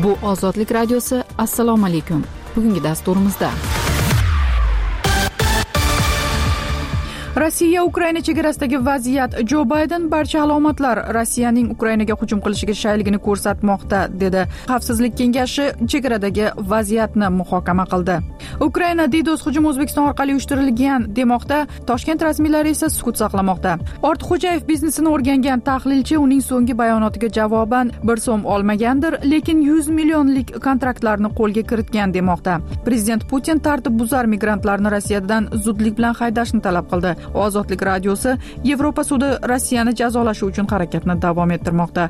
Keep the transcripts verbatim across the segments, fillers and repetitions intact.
Bu Ozodlik radiosi. Assalomu alaykum. Bugungi dasturimizda Rossiya Ukraina chegarasidagi vaziyat. Jo Bayden barcha alomatlar Rossiyaning Ukrainaga hujum qilishiga shayligini ko'rsatmoqda, dedi. Xavfsizlik kengashi chegaradagi vaziyatni muhokama qildi. Ukraina DDoS hujumi O'zbekiston orqali uyushtirilgan demoqda, Toshkent rasmiylari esa sukut saqlamoqda. Ortiqxo'jayev biznesini o'rgangan tahlilchi uning so'nggi bayonotiga javoban bir so'm olmagandir, lekin yuz millionlik kontraktlarni qo'lga kiritgan demoqda. Prezident Putin tartibbuzar migrantlarni Rossiyadan zudlik bilan haydashni talab qildi. Ozodlik radiosi Yevropa sudi Rossiyani jazolashi uchun harakatni davom ettirmoqda.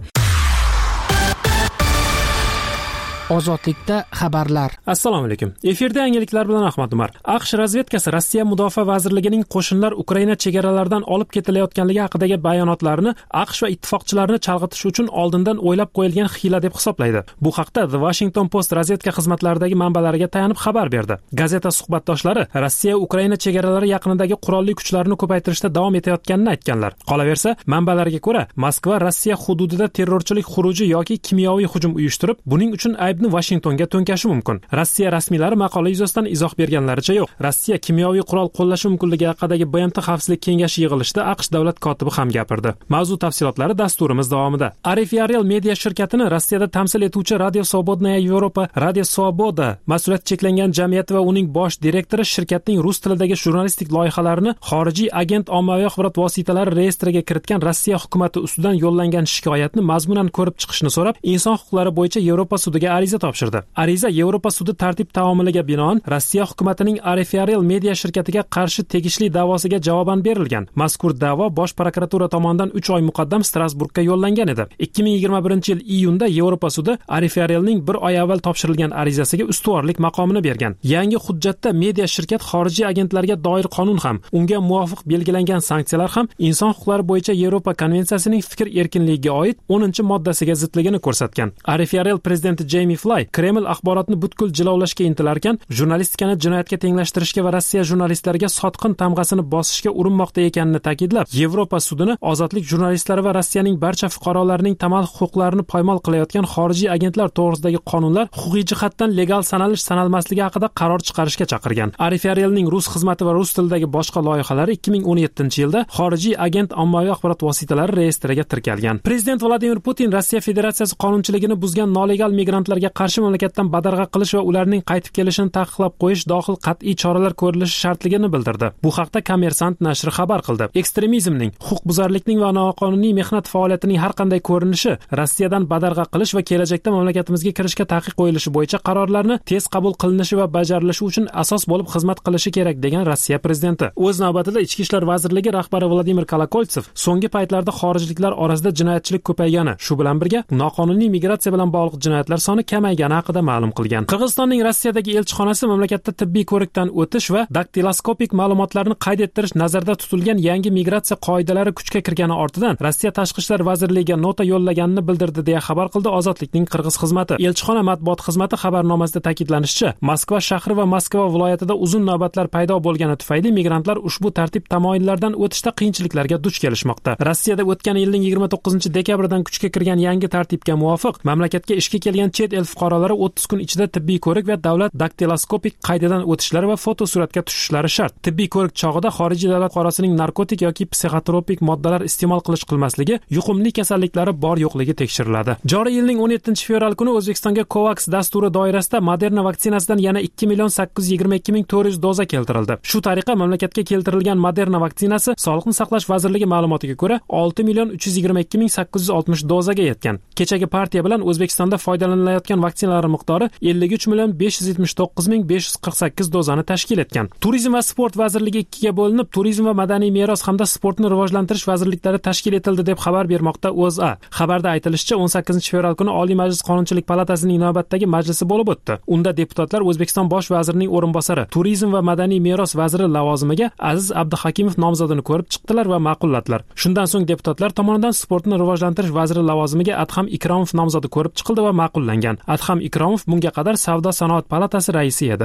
Ozodlikda xabarlar. Assalomu alaykum. Efirda yangiliklar bilan Ahmad Umar. AQSh razvedkasi Rossiya Mudofaa vazirligining qo'shinlar Ukraina chegaralaridan olib ketilayotganligi haqidagi bayonotlarini AQSh va ittifoqchilarini chalg'itish uchun oldindan o'ylab qo'yilgan hiyla deb hisoblaydi. Bu haqda The Washington Post razvedka xizmatlaridagi manbalariga tayanib xabar berdi. Gazeta suhbatdoshlari Rossiya Ukraina chegaralari yaqinidagi qurolli kuchlarni ko'paytirishda davom etayotganini aytganlar. Qolaversa, manbalarga ko'ra, Moskva Rossiya hududida terrorchilik xuruji yoki kimyoviy hujum uyushtirib, buning uchun ayb Washingtonga to'nkashi mumkin. Rossiya rasmiylari maqola yuzasidan izoh berganlaricha yo'q. Rossiya kimyoviy qurol qo'llashi mumkinligi haqidagi B M T xavfsizlik kengashi yig'ilishida AQSh davlat kotibi ham gapirdi. Mavzu tafsilotlari dasturimiz davomida. Ariel Media shirkatini Rossiyada tamsil etuvchi Radio Svobodnaya Yevropa Radio Svoboda mas'uliyat cheklangan jamiyati va uning bosh direktori shirkatning rus tilidagi jurnalistik loyihalarini xorijiy agent ommaviy axborot vositalari reyestriga kiritgan Rossiya hukumati ustidan yo'llangan shikoyatni mazmunan ko'rib chiqishni so'rab, inson huquqlari bo'yicha Yevropa sudiga ariza topshirdi. Ariza Yevropa sudi tartib taomuliga binoan Rossiya hukumatining Ariel Media shirkatiga qarshi tegishli da'vosiga javoban berilgan. Mazkur da'vo bosh prokuratura tomonidan uch oy muqaddam Strasburgga yo'llangan edi. ikki ming yigirma birinchi yil iyunda Yevropa sudi Arielning bir oy avval topshirilgan arizasiga ustuvorlik maqomini bergan. Yangi hujjatda media shirkat xorijiy agentlarga doir qonun ham, unga muvofiq belgilangan sanksiyalar ham inson huquqlari bo'yicha Yevropa konvensiyasining fikr erkinligiga oid o'ninchi moddasiga zidligini ko'rsatgan. Ariel prezidenti Jamie Fly Kreml axborotni butkul jilovlashga intilarkan, jurnalistikani jinoyatga tenglashtirishga va Rossiya jurnalistlariga sotqin tamg'asini bosishga urinmoqda ekanini ta'kidlab, Yevropa sudini ozodlik jurnalistlari va Rossiyaning barcha fuqarolarining tamal huquqlarini poymol qilayotgan xorijiy agentlar to'g'risidagi qonunlar huquqiy jihatdan legal sanalish sanalmasligi haqida qaror chiqarishga chaqirgan. Arielning rus xizmati va rus tilidagi boshqa loyihalari ikki ming o'n yettinchi yilda xorijiy agent ommaviy axborot vositalari reyestriga tirkalgan. Prezident Vladimir Putin Rossiya Federatsiyasi qonunchiligini buzgan nolegal migrantlarga qarshi mamlakatdan badarg'a qilish va ularning qaytib kelishini taqiqlab qo'yish dohil qat'iy choralar ko'rilishi shartligini bildirdi. Bu haqda Kommersant nashri xabar qildi. Ekstremizmning, huquqbuzarlikning va noqonuniy mehnat faoliyatining har qanday ko'rinishi Rossiyadan badarg'a qilish va kelajakda mamlakatimizga kirishga taqiq qo'yilishi bo'yicha qarorlarni tez qabul qilinishi va bajarilishi uchun asos bo'lib xizmat qilishi kerak, degan Rossiya prezidenti. O'z navbatida Ichki ishlar vazirligi rahbari Vladimir Kolokoltsev so'nggi paytlarda xorijliklar orasida jinoyatchilik ko'paygani, shu bilan birga noqonuniy migratsiya bilan bog'liq jinoyatlar soni kamaygani haqida ma'lum qilgan. Qirg'izistonning Rossiyadagi elchixonasi mamlakatda tibbiy ko'rikdan o'tish va daktiloskopik ma'lumotlarni qayd ettirish nazarda tutilgan yangi migratsiya qoidalari kuchga kirgani ortidan Rossiya Tashqi ishlar vazirligiga nota yo'llaganini bildirdi, deya xabar qildi Ozodlikning Qirg'iz xizmati. Elchixona matbuot xizmati xabarnomasida ta'kidlanishicha, Moskva shahri va Moskva viloyatida uzun navbatlar paydo bo'lgani tufayli migrantlar ushbu tartib tamoyillardan o'tishda qiyinchiliklarga duch kelishmoqda. Rossiyada o'tgan yilning yigirma to'qqizinchi dekabridan kuchga kirgan yangi tartibga muvofiq mamlakatga ishga kelgan chet el fuqarolari o'ttiz kun ichida tibbiy ko'rik va davlat daktiloskopik qaydadan o'tishlari va fotosuratga tushishlari shart. Tibbiy ko'rik chog'ida xorijiy davlat fuqarosining narkotik yoki psixotropik moddalar iste'mol qilish qilmasligi, yuqumli kasalliklari bor yo'qligi tekshiriladi. Joriy yilning o'n yettinchi fevral kuni O'zbekistonga COVAX dasturi doirasida Moderna vaksinasidan yana ikki million sakkiz yuz yigirma ikki ming to'rt yuz doza keltirildi. Shu tariqa mamlakatga keltirilgan Moderna vaksinasi Sog'liqni saqlash vazirligi ma'lumotiga ko'ra olti million uch yuz yigirma ikki ming sakkiz yuz oltmish dozaga yetgan. Kechagi partiya bilan O'zbekistonda foydalanilayotgan vaksinalar miqdori ellik uch million besh yuz yetmish to'qqiz ming besh yuz qirq sakkiz dozani tashkil etgan. Turizm va sport vazirligi ikkiga bo'linib, turizm va madaniy meros hamda sportni rivojlantirish vazirliklari tashkil etildi deb xabar bermoqda O'zA. Xabarda aytilishicha, o'n sakkizinchi fevral kuni Oliy Majlis Qonunchilik palatasining navbatdagi majlisi bo'lib o'tdi. Unda deputatlar O'zbekiston bosh vazirining o'rinbosari, turizm va madaniy meros vaziri lavozimiga Aziz Abduhakimov nomzodini ko'rib chiqdilar va ma'qulladilar. Shundan so'ng deputatlar tomonidan sportni rivojlantirish vaziri lavozimiga Adham Ikromov nomzodi ko'rib chiqildi va ma'qullangan. Adham Ikromov bunga qadar Savdo-sanoat palatasi raisi edi.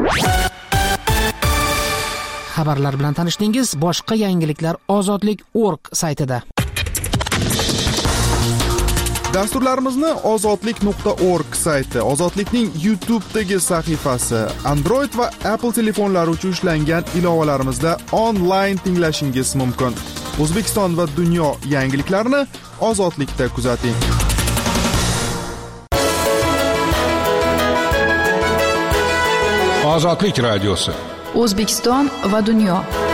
Xabarlar bilan tanishdingiz. Boshqa yangiliklar ozodlik точка org saytida. Dasturlarimizni ozodlik nuqta org sayti, Ozodlikning YouTube'dagi sahifasi, Android va Apple telefonlari uchun ishlangan ilovalarimizda onlayn tinglashingiz mumkin. O'zbekiston va dunyo yangiliklarini Ozodlikda kuzating. Ozodlik radiosi. O'zbekiston va dunyo.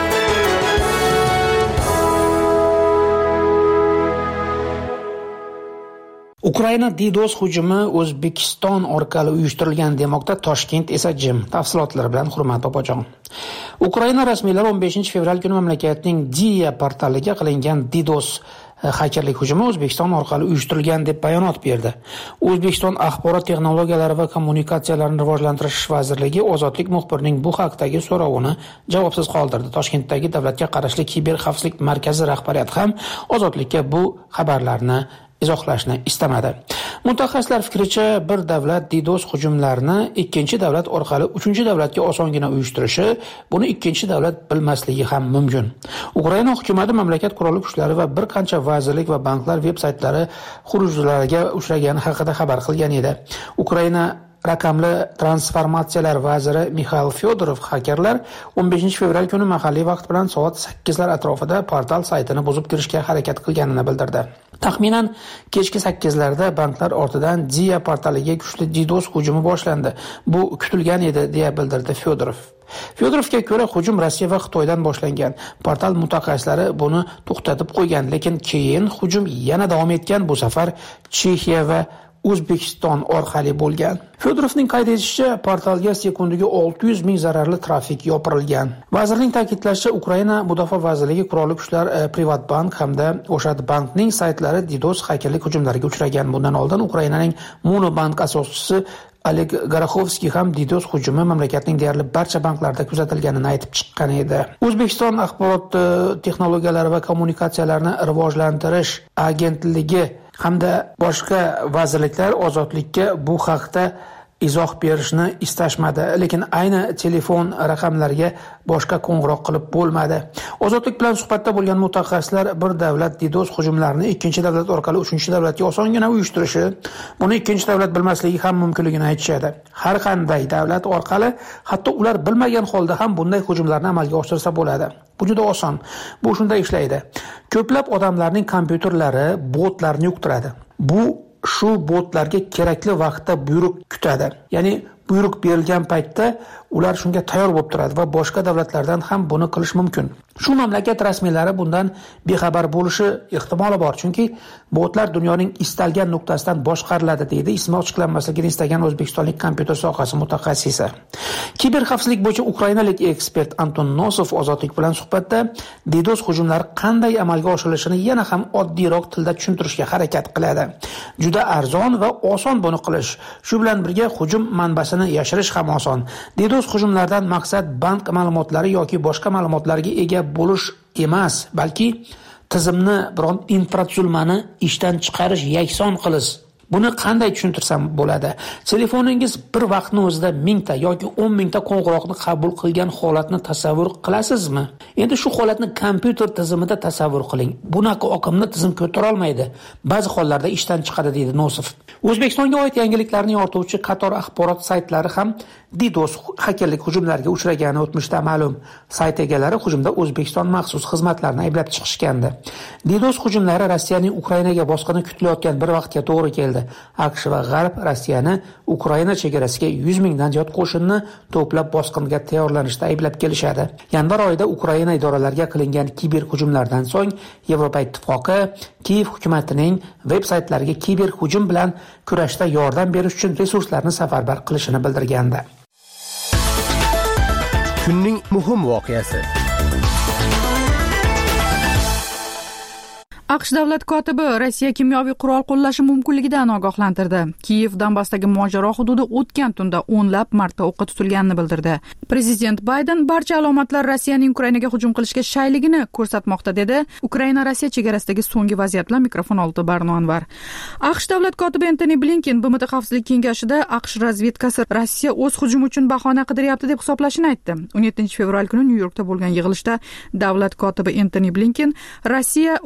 Ukraina DDoS hujumi O'zbekiston orqali uyushtirilgan demoqda, Toshkent esa jim. Tafsilotlar bilan Hurmat opajon. Ukraina rasmiylari o'n beshinchi fevral kuni mamlakatning Dia portaliga qilingan DDoS xakerlik hujumi O'zbekiston orqali uyushtirilgan deb bayonot berdi. O'zbekiston axborot texnologiyalari va kommunikatsiyalarini rivojlantirish vazirligi Ozodlik muxbirining bu haqdagi so'rovini javobsiz qoldirdi. Toshkentdagi davlatga qarashli kiber xavfsizlik markazi rahbariyati ham Ozodlikka bu xabarlarni izohlashni istamadi. Mutaxassislar fikricha, bir davlat DDoS hujumlarini ikkinchi davlat orqali uchinchi davlatga osongina uyushtirishi, buni ikkinchi davlat bilmasligi ham mumkin. Ukraina hukumati mamlakat qurolli kuchlari va bir qancha vazirlik va banklar veb-saytlari xurujlariga uchragani haqida xabar qilgan edi. Ukraina raqamli transformatsiyalar vaziri Mikhail Fyodorov xakerlar o'n beshinchi fevral kuni mahalliy vaqt bilan soat sakkizlar atrofida portal saytini buzib kirishga harakat qilganini bildirdi. Taxminan kechki sakkizlarda banklar ortidan Dia portaliga kuchli DDoS hujumi boshlandi. Bu kutilgan edi, deya bildirdi Fyodorov. Fyodorovga ko'ra, hujum Rossiya va Xitoydan boshlangan. Portal mutaxassislari buni to'xtatib qo'ygan, lekin keyin hujum yana davom etgan, bu safar Chexiya va O'zbekiston orqali bo'lgan. Fyodorovning qayd etishicha, portalga sekundiga olti yuz ming zararli trafik yopirilgan. Vazirning ta'kidlashicha, Ukraina Mudofaa vazirligi, Qurolli kuchlar, Privatbank hamda O'shad bankning saytlari DDoS xakerlik hujumlariga uchragan. Bundan oldin Ukrainaning Monobank asoschisi Oleg Gorokhovskiy ham DDoS hujumi mamlakatning deyarli barcha banklarida kuzatilganini aytib chiqqan edi. O'zbekiston axborot texnologiyalari va kommunikatsiyalarini rivojlantirish agentligi hamda boshqa vazirliklar Ozodlikka bu haqda izoh berishni istashmadi, lekin ayni telefon raqamlariga boshqa qo'ng'iroq qilib bo'lmadi. Ozodlik bilan suhbatda bo'lgan mutaxassislar bir davlat DDoS hujumlarini ikkinchi davlat orqali uchinchi davlatga osongina uyushtirishi, buni ikkinchi davlat bilmasligi ham mumkinligini aytishadi. Har qanday davlat orqali, hatto ular bilmagan holda ham bunday hujumlarni amalga oshirsa bo'ladi. Bu juda oson. Bu shunday ishlaydi. Ko'plab odamlarning kompyuterlari botlarni yuqtiradi. Bu shu botlarga kerakli vaqtda buyruq kutadi. Ya'ni buyruq berilgan paytda ular shunga tayyor bo'lib turadi va boshqa davlatlardan ham buni qilish mumkin. Shu mamlakat rasmiylari bundan bexabar bo'lishi ehtimoli bor, chunki botlar dunyoning istalgan nuqtasidan boshqariladi, deydi ismi ochiqlanmasligini istagan o'zbekistonlik kompyuter sohasi mutaxassisi. Kiber xavfsizlik bo'yicha ukrainalik ekspert Anton Nosov Ozodlik bilan suhbatda DDoS hujumlari qanday amalga oshirilishini yana ham oddiyroq tilda tushuntirishga harakat qiladi. Juda arzon va oson buni qilish. Shu bilan birga hujum manbasini yashirish ham oson. DDoS hujumlaridan maqsad bank ma'lumotlari yoki boshqa ma'lumotlarga ega bo'lish emas, balki tizimni, biron infratuzilmani ishdan chiqarish, yakson qilish. Buni qanday tushuntirsam bo'ladi? Telefoningiz bir vaqtning o'zida mingta yoki o'n mingta qo'ng'iroqni qabul qilgan holatni tasavvur qilasizmi? Endi shu holatni kompyuter tizimida tasavvur qiling. Bunaqa oqimni tizim ko'tara olmaydi. Ba'zi hollarda ishdan chiqadi, deydi Nosov. O'zbekistonga oid yangiliklarni yorituvchi qator axborot saytlari ham DDoS xakerlik hujumlariga uchragani o'tmishda ma'lum. Sayt egalari hujumda O'zbekiston maxsus xizmatlarini ayblab chiqishgandi. DDoS hujumlari Rossiyaning Ukrainaga bosqini kutilayotgan bir vaqtga to'g'ri keldi. AQSh va G'arb Rossiyani Ukraina chegarasiga yuz mingdan ziyod qo'shinni to'plab bosqinga tayyorlanishda ayblab kelishadi. Yanvar oyida Ukraina idoralariga qilingan kiber hujumlardan so'ng Yevropa Ittifoqi Kiyev hukumatining veb-saytlariga kiber hujum bilan kurashda yordam berish uchun resurslarni safarbar qilishini bildirgandi. Kunning muhim voqeasi. AQSh davlat kotibi Rossiya kimyoviy qurol qo'llashi mumkinligidan ogohlantirdi. Kiyev Donbassdagi mojaro hududi o'tgan tunda o'nlab marta o'qqa tutilganini bildirdi. Prezident Bayden barcha alomatlar Rossiyaning Ukrainaga hujum qilishga shayligini ko'rsatmoqda, dedi. Ukraina Rossiya chegarasidagi so'nggi vaziyat bilan mikrofon oldida Barno Anvar. AQSh davlat kotibi Antoni Blinken B M T xavfsizlik kengashida AQSh razvedkasi Rossiya o'z hujumi uchun bahona qidiryapti deb hisoblashini aytdi. o'n yettinchi fevral kuni Nyu-Yorkda bo'lgan yig'ilishda davlat kotibi Antoni Blinken Rossiya Ukrainaga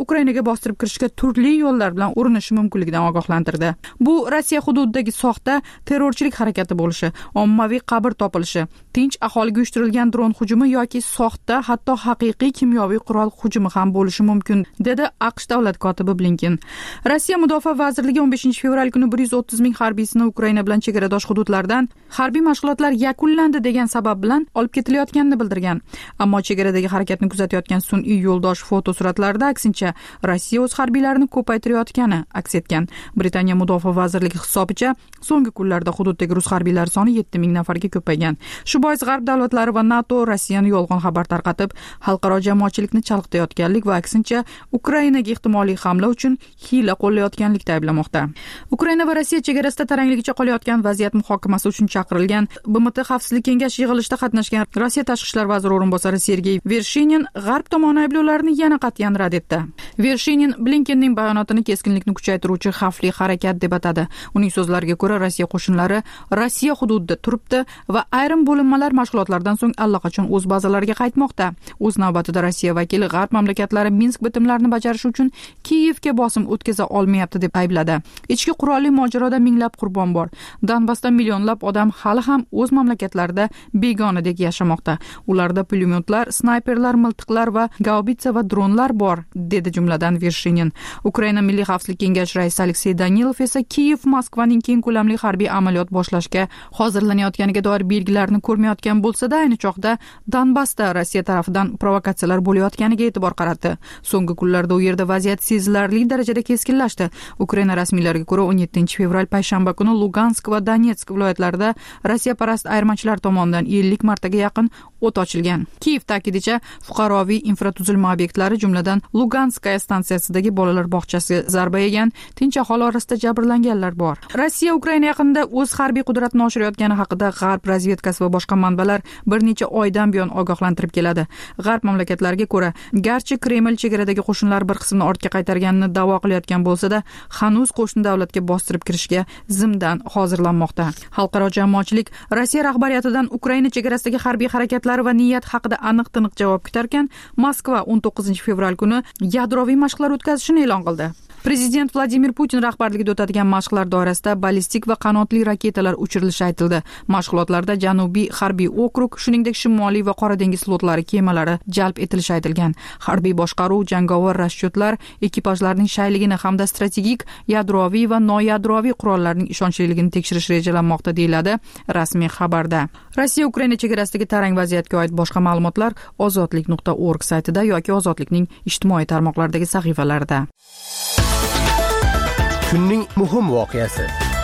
bostirib kirishga turli yo'llar bilan urinishi mumkinligidan ogohlantirdi. Bu Rossiya hududidagi soxta terrorchilik harakati bo'lishi, ommaviy qabr topilishi, tinch aholiga uyushtirilgan dron hujumi yoki soxta, hatto haqiqiy kimyoviy qurol hujumi ham bo'lishi mumkin, dedi AQSh davlat kotibi Blinken. Rossiya mudofaa vazirligi o'n beshinchi fevral kuni bir yuz o'ttiz ming harbiysini Ukraina bilan chegaradosh hududlardan harbiy mashg'ulotlar yakunlandi degan sabab bilan olib ketilayotganini bildirgan. Ammo chegaradagi harakatni kuzatayotgan sun'iy yo'ldosh fotosuratlarda aksincha Rossiya o'z harbiylarini ko'paytirayotgani aks etgan. Britaniya mudofaa vazirligi hisobicha so'nggi kunlarda hududdagi rus harbiylari soni yetti ming nafarga ko'paygan. Shu bois g'arb davlatlari va NATO Rossiyani yolg'on xabar tarqatib, xalqaro jamoatchilikni chalg'itayotganlik va aksincha Ukrainaga ehtimoliy hamla uchun hiyla qo'llayotganlikda ayblamoqda. Ukraina va Rossiya chegarasida tarangligicha qolayotgan vaziyat muhokamasi uchun chaqirilgan B M T Xavfsizlik kengashi yig'ilishida qatnashgan Rossiya tashqi ishlar vaziri o'rinbosari Sergey Vershinin g'arb tomoni ayblovlarini yana qat'iyan rad etdi. Vershinin Blinkenning bayonotini keskinlikni kuchaytiruvchi xavfli harakat deb atadi. Uning so'zlariga ko'ra, Rossiya qo'shinlari Rossiya hududida turibdi va ayrim bo'linmalar mashg'ulotlardan so'ng allaqachon o'z bazalariga qaytmoqda. O'z navbatida Rossiya vakili g'arb mamlakatlari Minsk bitimlarini bajarish uchun Kiyevga bosim o'tkaza olmayapti deb aybladi. Ichki qurolli mojaroda minglab qurbon bor. Donbassda millionlab odam hali ham o'z mamlakatlarida begonadek yashamoqda. Ularda pulemyotlar, snayperlar, miltiqlar va gaubitsa va dronlar bor, dedi jumladan Vershinin. Ukraina Milliy xavfsizlik kengashi raisi Aleksey Danilov esa Kiyev Moskvaning keng ko'lamli harbiy amaliyot boshlashga hozirlanayotganiga doir belgilarni ko'rmayotgan bo'lsa-da, ayni chog'da Donbassda Rossiya tarafidan provokatsiyalar bo'layotganiga e'tibor qaratdi. So'nggi kunlarda u yerda vaziyat sezilarli darajada keskinlashdi. Ukraina rasmiylariga ko'ra, o'n yettinchi fevral payshanba kuni Lugansk va Donetsk viloyatlarida Rossiya parast ayirmachilar tomonidan ellik martaga yaqin o't ochilgan. Kiyev ta'kidicha, fuqaroviy infratuzilma obyektlari, jumladan Luganskaya stansiyasidagi bolalar bog'chasi zarba yegan, tinch aholi orasida jabrlanganlar bor. Rossiya Ukraina yaqinida o'z harbiy qudratini oshirayotgani haqida G'arb razvedkasi va boshqa manbalar bir necha oydan buyon ogohlantirib keladi. G'arb mamlakatlariga ko'ra, garchi Kreml chegaradagi qo'shinlar bir qismini ortga qaytarganini da'vo qilayotgan bo'lsa-da, hanuz qo'shni davlatga bostirib kirishga zimdan hozirlanmoqda. Xalqaro jamoatchilik Rossiya rahbariyatidan Ukraina chegarasidagi harbiy harakatlari va niyat haqida aniq-tiniq javob kutarkan, Moskva o'n to'qqizinchi fevral kuni yadroviy mashqlar o'tkazishini e'lon qildi. Prezident Vladimir Putin rahbarligida o'tadigan mashqlar doirasida ballistik va qanotli raketalar uchirilishi aytildi. Mashg'ulotlarda Janubiy harbiy okrug, shuningdek Shimoliy va Qora dengiz flotlari kemalari jalb etilishi aytilgan. Harbiy boshqaruv, jangovar rashyotlar, ekipajlarning shayligini hamda strategik yadroviy va noyadroviy qurollarning ishonchliligini tekshirish rejalanmoqda, deyiladi rasmiy xabarda. Rossiya Ukraina chegarasidagi tarang vaziyatga oid boshqa ma'lumotlar ozodlik nuqta org saytida yoki Ozodlikning ijtimoiy tarmoqlardagi sahifalarida. Kunning muhim voqeasi.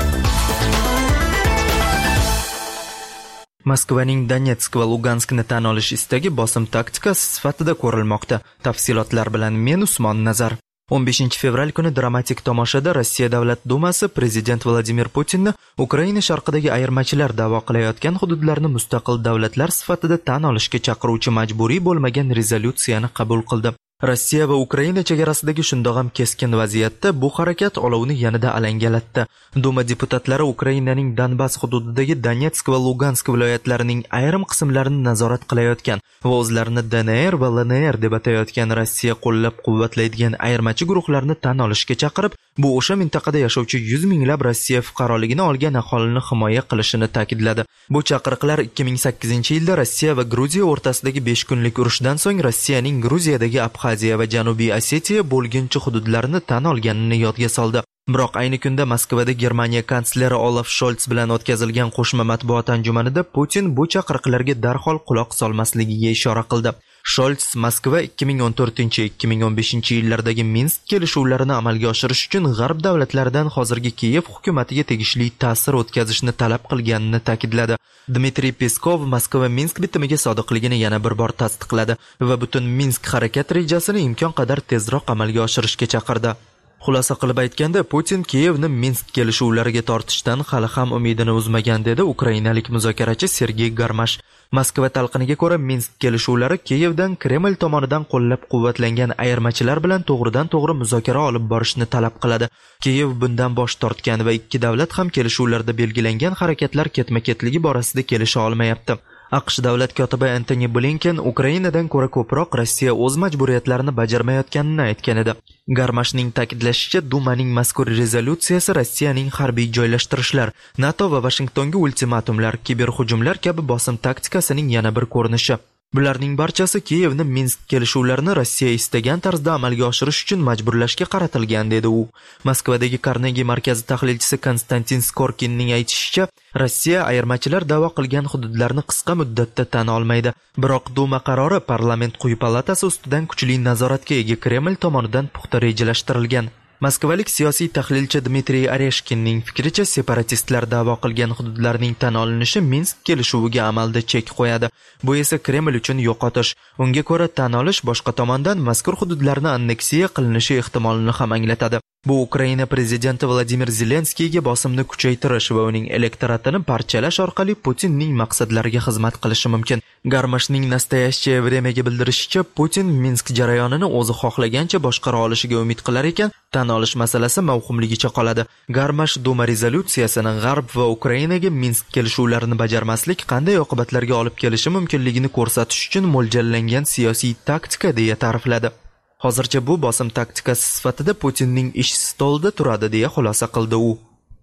Moskvaning Donetsk va Luganskni tan olish istagi bosim taktikasi sifatida ko'rilmoqda. Tafsilotlar bilan men Usmon Nazar. o'n beshinchi fevral kuni dramatik tomoshada Rossiya Davlat Dumasi prezident Vladimir Putinni Ukraina sharqidagi ayirmachilar da'vo qilayotgan hududlarni mustaqil davlatlar sifatida tan olishga chaqiruvchi majburiy bo'lmagan rezolyutsiyani qabul qildi. Rossiya va Ukraina chegarasidagi shundoq ham keskin vaziyatda bu harakat olovni yanada alangalatdi. Duma deputatlari Ukrainaning Donbass hududidagi Donetsk va Lugansk viloyatlarining ayrim qismlarini nazorat qilayotgan va o'zlarini D N R va L N R deb atayotgan Rossiya qo'llab-quvvatlaydigan ayirmachi guruhlarni tan olishga chaqirib, bu o'sha mintaqada yashovchi yuz minglab Rossiya fuqaroligini olgan aholini himoya qilishini ta'kidladi. Bu chaqiriqlar ikki ming sakkizinchi yilda Rossiya va Gruziya o'rtasidagi besh kunlik urushdan so'ng Rossiyaning Gruziyadagi Abxaziya va Janubiy Osetiya bo'lginchi hududlarini tan olganini yodga soldi. Biroq ayni kunda Moskvada Germaniya kansleri Olaf Scholz bilan o'tkazilgan qo'shma matbuot anjumanida Putin bu chaqiriqlarga darhol quloq solmasligiga ishora qildi. Scholz Moskva ikki ming o'n to'rtinchi - ikki ming o'n beshinchi yillardagi Minsk kelishuvlarini amalga oshirish uchun g'arb davlatlaridan hozirgi Kiyev hukumatiga tegishli ta'sir o'tkazishni talab qilganini ta'kidladi. Dmitriy Peskov Moskva Minsk bitimiga sodiqligini yana bir bor tasdiqladi va butun Minsk harakat rejasini imkon qadar tezroq amalga oshirishga chaqirdi. Xulosa qilib aytganda, Putin Kiyevni Minsk kelishuvlariga tortishdan hali ham umidini uzmagan, dedi ukrainalik muzokarachi Sergey Garmash. Moskva talqiniga ko'ra, Minsk kelishuvlari Kiyevdan Kreml tomonidan qo'llab-quvvatlangan ayirmachilar bilan to'g'ridan-to'g'ri muzokara olib borishni talab qiladi. Kiyev bundan bosh tortgan va ikki davlat ham kelishuvlarda belgilangan harakatlar ketma-ketligi borasida kelisha olmayapti. AQSh davlat kotibi Antony Blinken Ukrainadan ko'ra ko'proq Rossiya o'z majburiyatlarini bajarmayotganini aytgan edi. Garmashning ta'kidlashicha, Dumaning mazkur rezolyutsiyasi Rossiyaning harbiy joylashtirishlar, NATO va Vashingtonga ultimatumlar, kiberhujumlar kabi bosim taktikasining yana bir ko'rinishi. Bularning barchasi Kiyevni Minsk kelishuvlarini Rossiya istagan tarzda amalga oshirish uchun majburlashga qaratilgan, dedi u. Moskvadagi Carnegie markazi tahlilchisi Konstantin Skorkinning aytishicha, Rossiya ayirmachilar da'vo qilgan hududlarni qisqa muddatda tan olmaydi. Biroq Duma qarori parlament quyi palatasi ustidan kuchli nazoratga ega Kreml tomonidan puxta rejalashtirilgan. Moskvalik siyosiy tahlilchi Dmitriy Areshkinning fikricha, separatistlar da'vo qilgan hududlarning tan olinishi Minsk kelishuviga amalda chek qo'yadi. Bu esa Kreml uchun yo'qotish. Unga ko'ra, tan olish boshqa tomondan mazkur hududlarni anneksiya qilinishi ehtimolini ham anglatadi. Bu Ukraina prezidenti Vladimir Zelenskiyga bosimni kuchaytirish va uning elektoratini parchalash orqali Putinning maqsadlariga xizmat qilishi mumkin. Garmashning Nastoyashchaya vremyaga bildirishicha, Putin Minsk jarayonini o'zi xohlagancha boshqara olishiga umid qilar ekan, tan olish masalasi mavhumligicha qoladi. Garmash Duma rezolyutsiyasini G'arb va Ukrainaga Minsk kelishuvlarini bajarmaslik qanday oqibatlarga olib kelishi mumkinligini ko'rsatish uchun mo'ljallangan siyosiy taktika deya ta'rifladi. Hozircha bu bosim taktikasi sifatida Putinning ish stolida turadi, deya xulosa qildi u.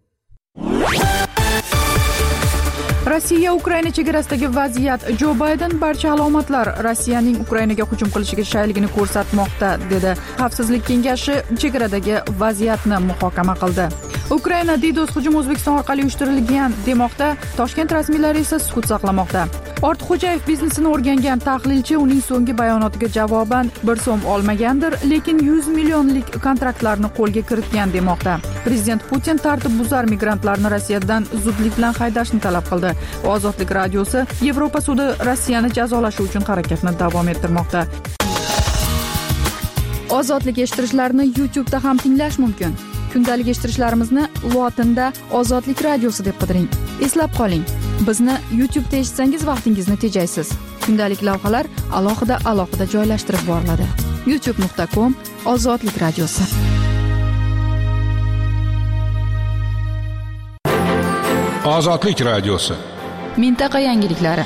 Rossiya Ukraina chegarasidagi vaziyat. Jo Bayden barcha alomatlar Rossiyaning Ukrainaga hujum qilishiga shayligini ko'rsatmoqda, dedi. Xavfsizlik kengashi chegaradagi vaziyatni muhokama qildi. Ukraina DDoS hujum O'zbekiston orqali uyushtirilgan demoqda, Toshkent rasmiylari esa sukut saqlamoqda. Ortiqxo'jayev biznesini o'rgangan tahlilchi uning so'nggi bayonotiga javoban bir so'm olmagandir, lekin yuz millionlik kontraktlarni qo'lga kiritgan demoqda. Prezident Putin tartib buzar migrantlarni Rossiyadan zudlik bilan haydashni talab qildi. Ozodlik radiosi Yevropa sudi Rossiyani jazolashi uchun harakatni davom ettirmoqda. Ozodlik eshittirishlarni YouTube'da ham tinglash mumkin. Kundalik eshittirishlarimizni lotinda Ozodlik radiosi deb qidiring. Eslab qoling, bizni YouTube'da eshitsangiz vaqtingizni tejaysiz. Kundalik lavhalar alohida alohida joylashtirib boriladi. youtube nuqta com Ozodlik radiosi. Ozodlik radiosi. Mintaqa yangiliklari.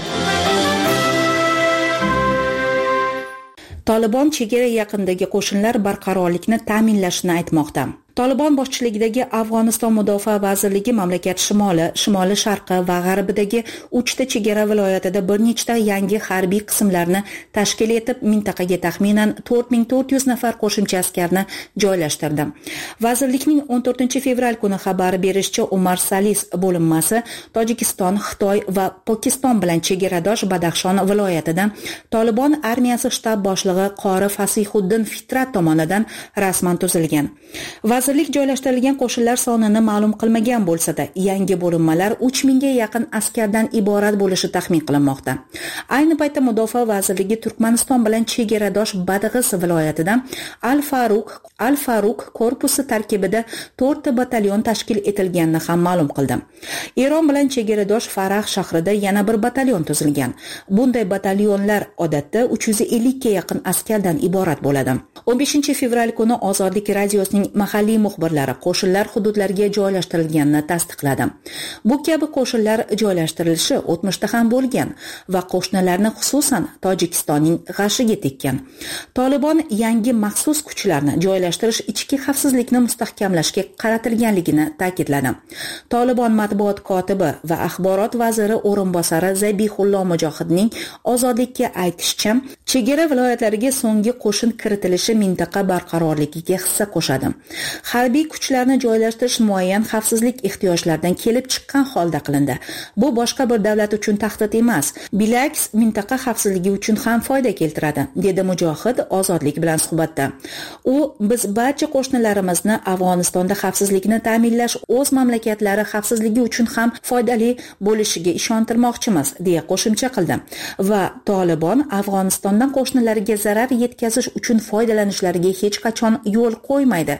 Tolibon chegara yaqinidagi qo'shinlar barqarorlikni ta'minlashini aytmoqda. Tolibon boshchiligidagi Afg'oniston Mudofaa vazirligi mamlakat shimoli, shimoli sharqi va g'arbidagi uchta chegara viloyatida bir nechta yangi harbiy qismlarni tashkil etib, mintaqaga taxminan to'rt ming to'rt yuz nafar qo'shimcha askarni joylashtirdi. Vazirlikning o'n to'rtinchi fevral kuni xabar berishicha, Umar Salis bo'linmasi Tojikiston, Xitoy va Pokiston bilan chegaradosh Badaxshon viloyatida Tolibon armiyasi shtab boshlig'i Qori Fasihuddin Fitrat tomonidan rasman tuzilgan. Vazirlik joylashtirilgan qo'shinlar sonini ma'lum qilmagan bo'lsa-da, yangi bo'linmalar uch mingga yaqin askardan iborat bo'lishi taxmin qilinmoqda. Ayni paytda Mudofaa vazirligi Turkmaniston bilan chegaradosh Badg'is viloyatida Al-Faruq Al-Faruq korpusi tarkibida to'rtta batalyon tashkil etilganini ham ma'lum qildi. Eron bilan chegaradosh Farah shahrida yana bir batalyon tuzilgan. Bunday batalyonlar odatda uch yuz ellik ga yaqin askardan iborat bo'ladi. o'n beshinchi fevral kuni Ozodlik radiosining mahalliy muxbirlari qo'shinlar hududlarga joylashtirilganini tasdiqladi. Bu kabi qo'shinlar joylashtirilishi o'tmishda ham bo'lgan va qo'shnilarni, xususan Tojikistonning g'ashiga tekkan. Tolibon yangi maxsus kuchlarni joylashtirish ichki xavfsizlikni mustahkamlashga qaratilganligini ta'kidladi. Tolibon matbuot kotibi va axborot vaziri o'rinbosari Zabihullo Mujohidning Ozodlikka aytishicha, chegara viloyatlariga so'nggi qo'shin kiritilishi mintaqa barqarorligiga hissa qo'shadi. Harbiy kuchlarni joylashtirish muayyan xavfsizlik ehtiyojlaridan kelib chiqqan holda qilindi. Bu boshqa bir davlat uchun tahdid emas, bilaks mintaqa xavfsizligi uchun ham foyda keltiradi, dedi Mujohid Ozodlik bilan suhbatda. U, biz barcha qo'shnilarimizni Afg'onistonda xavfsizlikni ta'minlash o'z mamlakatlari xavfsizligi uchun ham foydali bo'lishiga ishontirmoqchimiz, deya qo'shimcha qildi. Va Tolibon Afg'onistondan qo'shnilariga zarar yetkazish uchun foydalanishlariga hech qachon yo'l qo'ymaydi,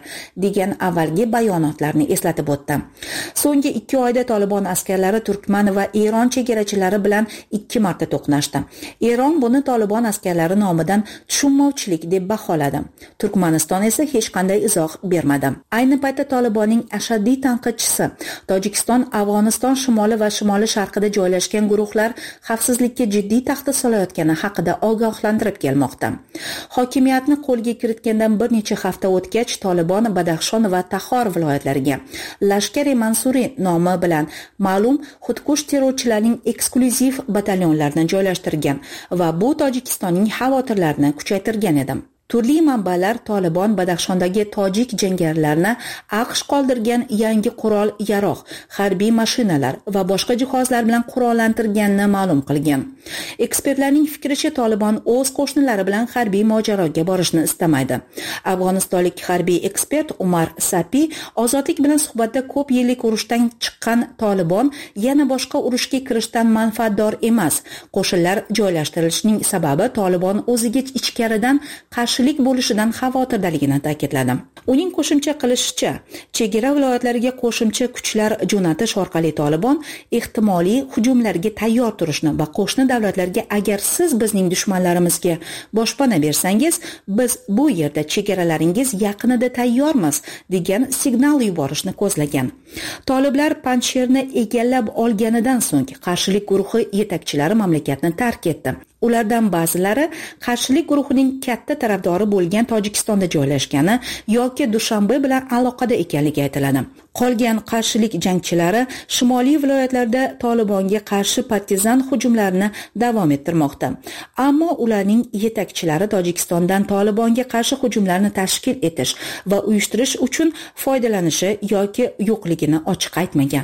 degan avvalgi bayonotlarni eslatib o'tdi. So'nggi ikki oyda Tolibon askarlari Turkman va Eron chegarachilari bilan ikki marta to'qnashdi. Eron buni Tolibon askarlari nomidan tushunmovchilik deb baholadi. Turkmaniston esa hech qanday izoh bermadi. Ayni paytda Tolibonning ashaddiy tanqidchisi Tojikiston, Afg'oniston shimoli va shimoli sharqida joylashgan guruhlar xavfsizlikka jiddiy tahdid solayotgani haqida ogohlantirib kelmoqda. Hokimiyatni qo'lga kiritgandan bir necha hafta o'tgach, Tolibon Badaxshon va Taxor viloyatlariga Lashkar-e Mansuriy nomi bilan ma'lum xudkush terrorchilarning eksklyuziv batalyonlarini joylashtirgan va bu Tojikistonning xavotirlarini kuchaytirgan edi. Turli manbalar Tolibon Badaxshondagi tojik jangarilarni AQSh qoldirgan yangi qurol-yarog', harbiy mashinalar va boshqa jihozlar bilan qurollantirganini ma'lum qilgan. Ekspertlarning fikricha, Tolibon o'z qo'shnilari bilan harbiy mojaroga borishni istamaydi. Afg'onistonlik harbiy ekspert Umar Sapi Ozodlik bilan suhbatda ko'p yillik urushdan chiqqan Tolibon yana boshqa urushga kirishdan manfaatdor emas. Qo'shinlar joylashtirilishining sababi Tolibon o'ziga ichkaridan qarshi bo'lishidan xavotirdaligini ta'kidladi. Uning qo'shimcha qilishicha, chegara viloyatlariga qo'shimcha kuchlar jo'natish orqali Tolibon ehtimoliy hujumlarga tayyor turishni va qo'shni davlatlarga agar siz bizning dushmanlarimizga boshpana bersangiz, biz bu yerda chegaralaringiz yaqinida tayyormiz degan signal yuborishni ko'zlagan. Toliblar Panjsherni egallab olganidan so'ng qarshilik guruhi yetakchilari mamlakatni tark etdi. Ulardan ba'zilari qarshilik guruhining katta tarafdori bo'lgan Tojikistonda joylashgani yoki Dushanbe bilan aloqada ekanligi aytiladi. Qolgan qarshilik jangchilari shimoliy viloyatlarda Tolibonga qarshi partizan hujumlarini davom ettirmoqda. Ammo ularning yetakchilari Tojikistondan Tolibonga qarshi hujumlarni tashkil etish va uyushtirish uchun foydalanishi yoki yo'qligini ochiq aytmagan.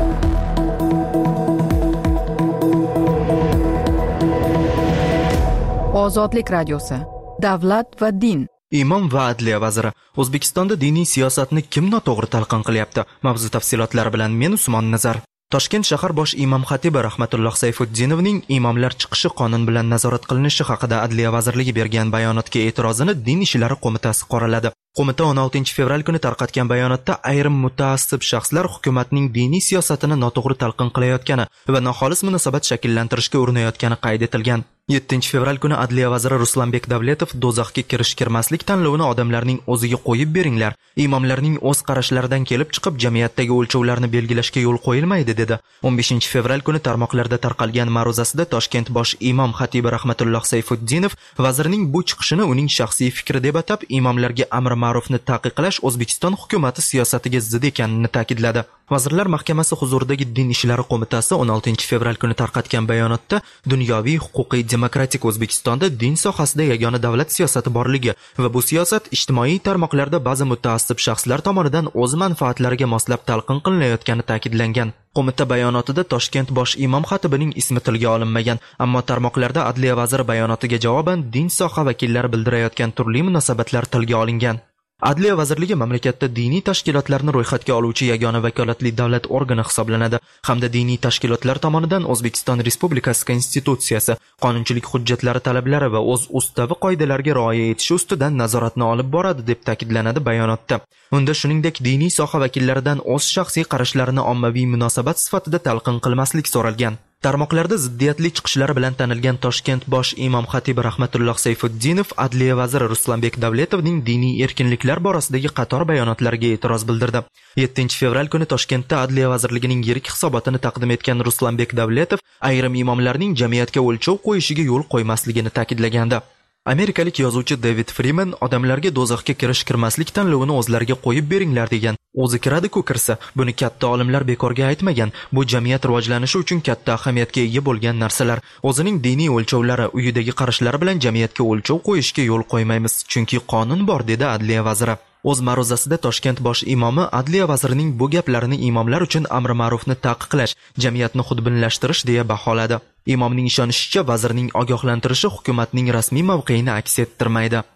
Ozodlik radiosi. Davlat va din. Imom va adliya vaziri: O'zbekistonda diniy siyosatni kim noto'g'ri talqin qilyapti? Mavzu tafsilotlari bilan men Usmon Nazar. Toshkent shahar bosh imom xatibi Rahmatulloh Sayfuddinovning imomlar chiqishi qonun bilan nazorat qilinishi haqida Adliya vazirligi bergan bayonotga e'tirozini Din ishlari qo'mitasi qoraladi. Qo'mita o'n oltinchi fevral kuni tarqatgan bayonotda ayrim mutaassib shaxslar hukumatning diniy siyosatini noto'g'ri talqin qilayotgani va noxolis munosabat shakllantirishga urinayotgani qayd etilgan. yettinchi fevral kuni Adliya vaziri Ruslanbek Davletov do'zaxga kirish-kirmaslik tanlovini odamlarning o'ziga qo'yib beringlar. Imomlarning o'z qarashlaridan kelib chiqib jamiyatdagi o'lchovlarni belgilashga yo'l qo'yilmaydi dedi. o'n beshinchi fevral kuni tarmoqlarda tarqalgan ma'ruzasida Toshkent bosh imom xatibi Rahmatulloh Sayfuddinov vazirning bu chiqishini uning shaxsiy fikri deb atab, imomlarga amr ma'rufni taqiqlash O'zbekiston hukumati siyosatiga zid ekanini ta'kidladi. Vazirlar Mahkamasi huzuridagi Din ishlari qo'mitasi o'n oltinchi fevral kuni tarqatgan bayonotda dunyoviy, huquqiy, demokratik O'zbekistonda din sohasida yagona davlat siyosati borligi va bu siyosat ijtimoiy tarmoqlarda ba'zi mutaassib shaxslar tomonidan o'z manfaatlariga moslab talqin qilinayotgani ta'kidlangan. Qo'mita bayonotida Toshkent bosh imom xatibining ismi tilga olinmagan, ammo tarmoqlarda Adliya vaziri bayonotiga javoban din soha vakillari bildirayotgan turli munosabatlar tilga olingan. Adliya vazirligi mamlakatda diniy tashkilotlarni ro'yxatga oluvchi yagona vakolatli davlat organi hisoblanadi hamda diniy tashkilotlar tomonidan O'zbekiston Respublikasi Konstitutsiyasi, qonunchilik hujjatlari talablari va o'z ustavi qoidalariga rioya etishi ustidan nazoratni olib boradi deb ta'kidlanadi bayonotda. Unda shuningdek diniy soha vakillaridan o'z shaxsiy qarashlarini ommaviy munosabat sifatida talqin qilmaslik so'ralgan. Tarmoqlarda ziddiyatli chiqishlari bilan tanilgan Toshkent bosh imom xatibi Rahmatulloh Sayfuddinov Adliya vaziri Ruslanbek Davletovning diniy erkinliklar borasidagi qator bayonotlariga e'tiroz bildirdi. yettinchi fevral kuni Toshkentda Adliya vazirligining yirik hisobotini taqdim etgan Ruslanbek Davletov ayrim imomlarning jamiyatga o'lchov qo'yishiga yo'l qo'ymasligini ta'kidlagandi. Amerikalik yozuvchi David Freeman odamlarga do'zaxga kirish-kirmaslik tanlovini o'zlariga qo'yib beringlar degan. O'zi kiradi-ku kirsa, buni katta olimlar bekorga aytmagan. Bu jamiyat rivojlanishi uchun katta ahamiyatga ega bo'lgan narsalar. O'zining diniy o'lchovlari, uyidagi qarashlari bilan jamiyatga o'lchov qo'yishga yo'l qo'ymaymiz, chunki qonun bor, dedi Adliya vaziri. O'z ma'ruzasida Toshkent bosh imomi Adliya vazirining bu gaplarini imomlar uchun amr ma'rufni taqiqlash, jamiyatni xudbinlashtirish deya baholadi. Imomning ishonishicha, vazirning ogohlantirishi hukumatning rasmiy mavqeini aks ettirmaydi.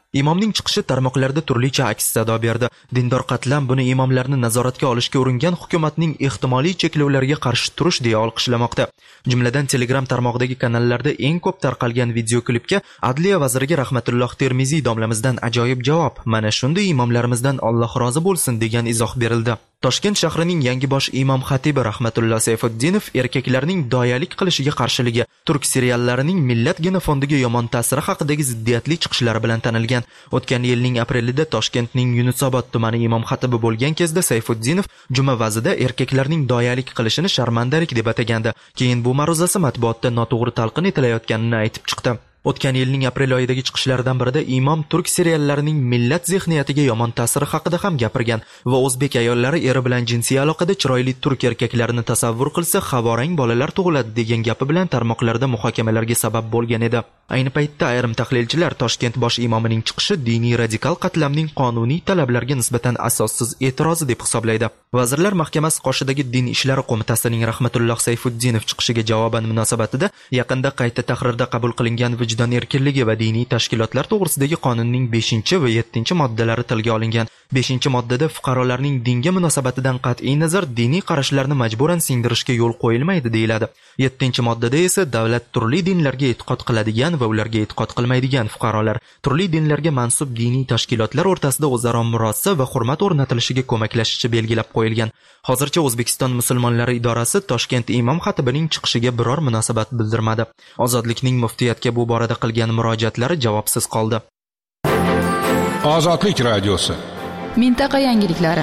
Imomning chiqishi tarmoqlarda turlicha aks sado berdi. Dindor qatlam buni imomlarni nazoratga olishga uringan hukumatning ehtimoliy cheklovlariga qarshi turish deya olqishlamoqda. Jumladan Telegram tarmog'idagi kanallarda eng ko'p tarqalgan videoklipga Adliya vaziriga Rahmatulloh Termiziy domlamizdan ajoyib javob. Mana shunday imomlarimizdan Alloh rozi bo'lsin degan izoh berildi. Toshkent shahrining yangi bosh imom xatibi Rahmatulloh Sayfuddinov erkaklarning doyalik qilishiga qarshiligi, turk seriallarining millat genofondiga yomon ta'siri haqidagi ziddiyatli chiqishlari bilan tanilgan. O'tgan yilning aprelida Toshkentning Yunusobod tumani imom xatibi bo'lgan kezda Sayfuddinov juma vazida erkaklarning doyalik qilishini sharmandalik deb atagandi. Keyin bu ma'ruzasi matbuotda noto'g'ri talqin etilayotganini aytib chiqdi. O'tgan yilning aprel oyidagi chiqishlaridan birida imom turk seriallarining millat zehniyatiga yomon ta'siri haqida ham gapirgan va o'zbek ayollari eri bilan jinsiy aloqada chiroyli turk erkaklarini tasavvur qilsa havorang bolalar tug'iladi degan gapi bilan tarmoqlarda muhokamalarga sabab bo'lgan edi. Ayni paytda ayrim tahlilchilar Toshkent bosh imomining chiqishi diniy radikal qatlamning qonuniy talablarga nisbatan asossiz e'tirozi deb hisoblaydi. Vazirlar Mahkamasi qoshidagi Din ishlari qo'mitasining Rahmatulloh Sayfuddinov chiqishiga javoban munosabatida yaqinda qayta tahrirda qabul qilingan vijdon erkinligi va diniy tashkilotlar to'g'risidagi qonunning beshinchi va yettinchi moddalari tilga olingan. beshinchi moddada fuqarolarning dinga munosabatidan qat'iy nazar diniy qarashlarni majburan singdirishga yo'l qo'yilmaydi deyiladi. yettinchi moddada esa davlat turli dinlarga e'tiqod qiladigan va ularga e'tiqod qilmaydigan fuqarolar turli dinlarga mansub diniy tashkilotlar o'rtasida o'zaro murosa va hurmat o'rnatilishiga ko'maklashishi belgilab qo'yilgan. Hozircha O'zbekiston musulmonlari idorasi Toshkent imom xatibining chiqishiga biror munosabat bildirmadi. Ozodlikning muftiyatga bu borada qilgan murojaatlari javobsiz qoldi. Ozodlik radiosi. Mintaqa yangiliklari.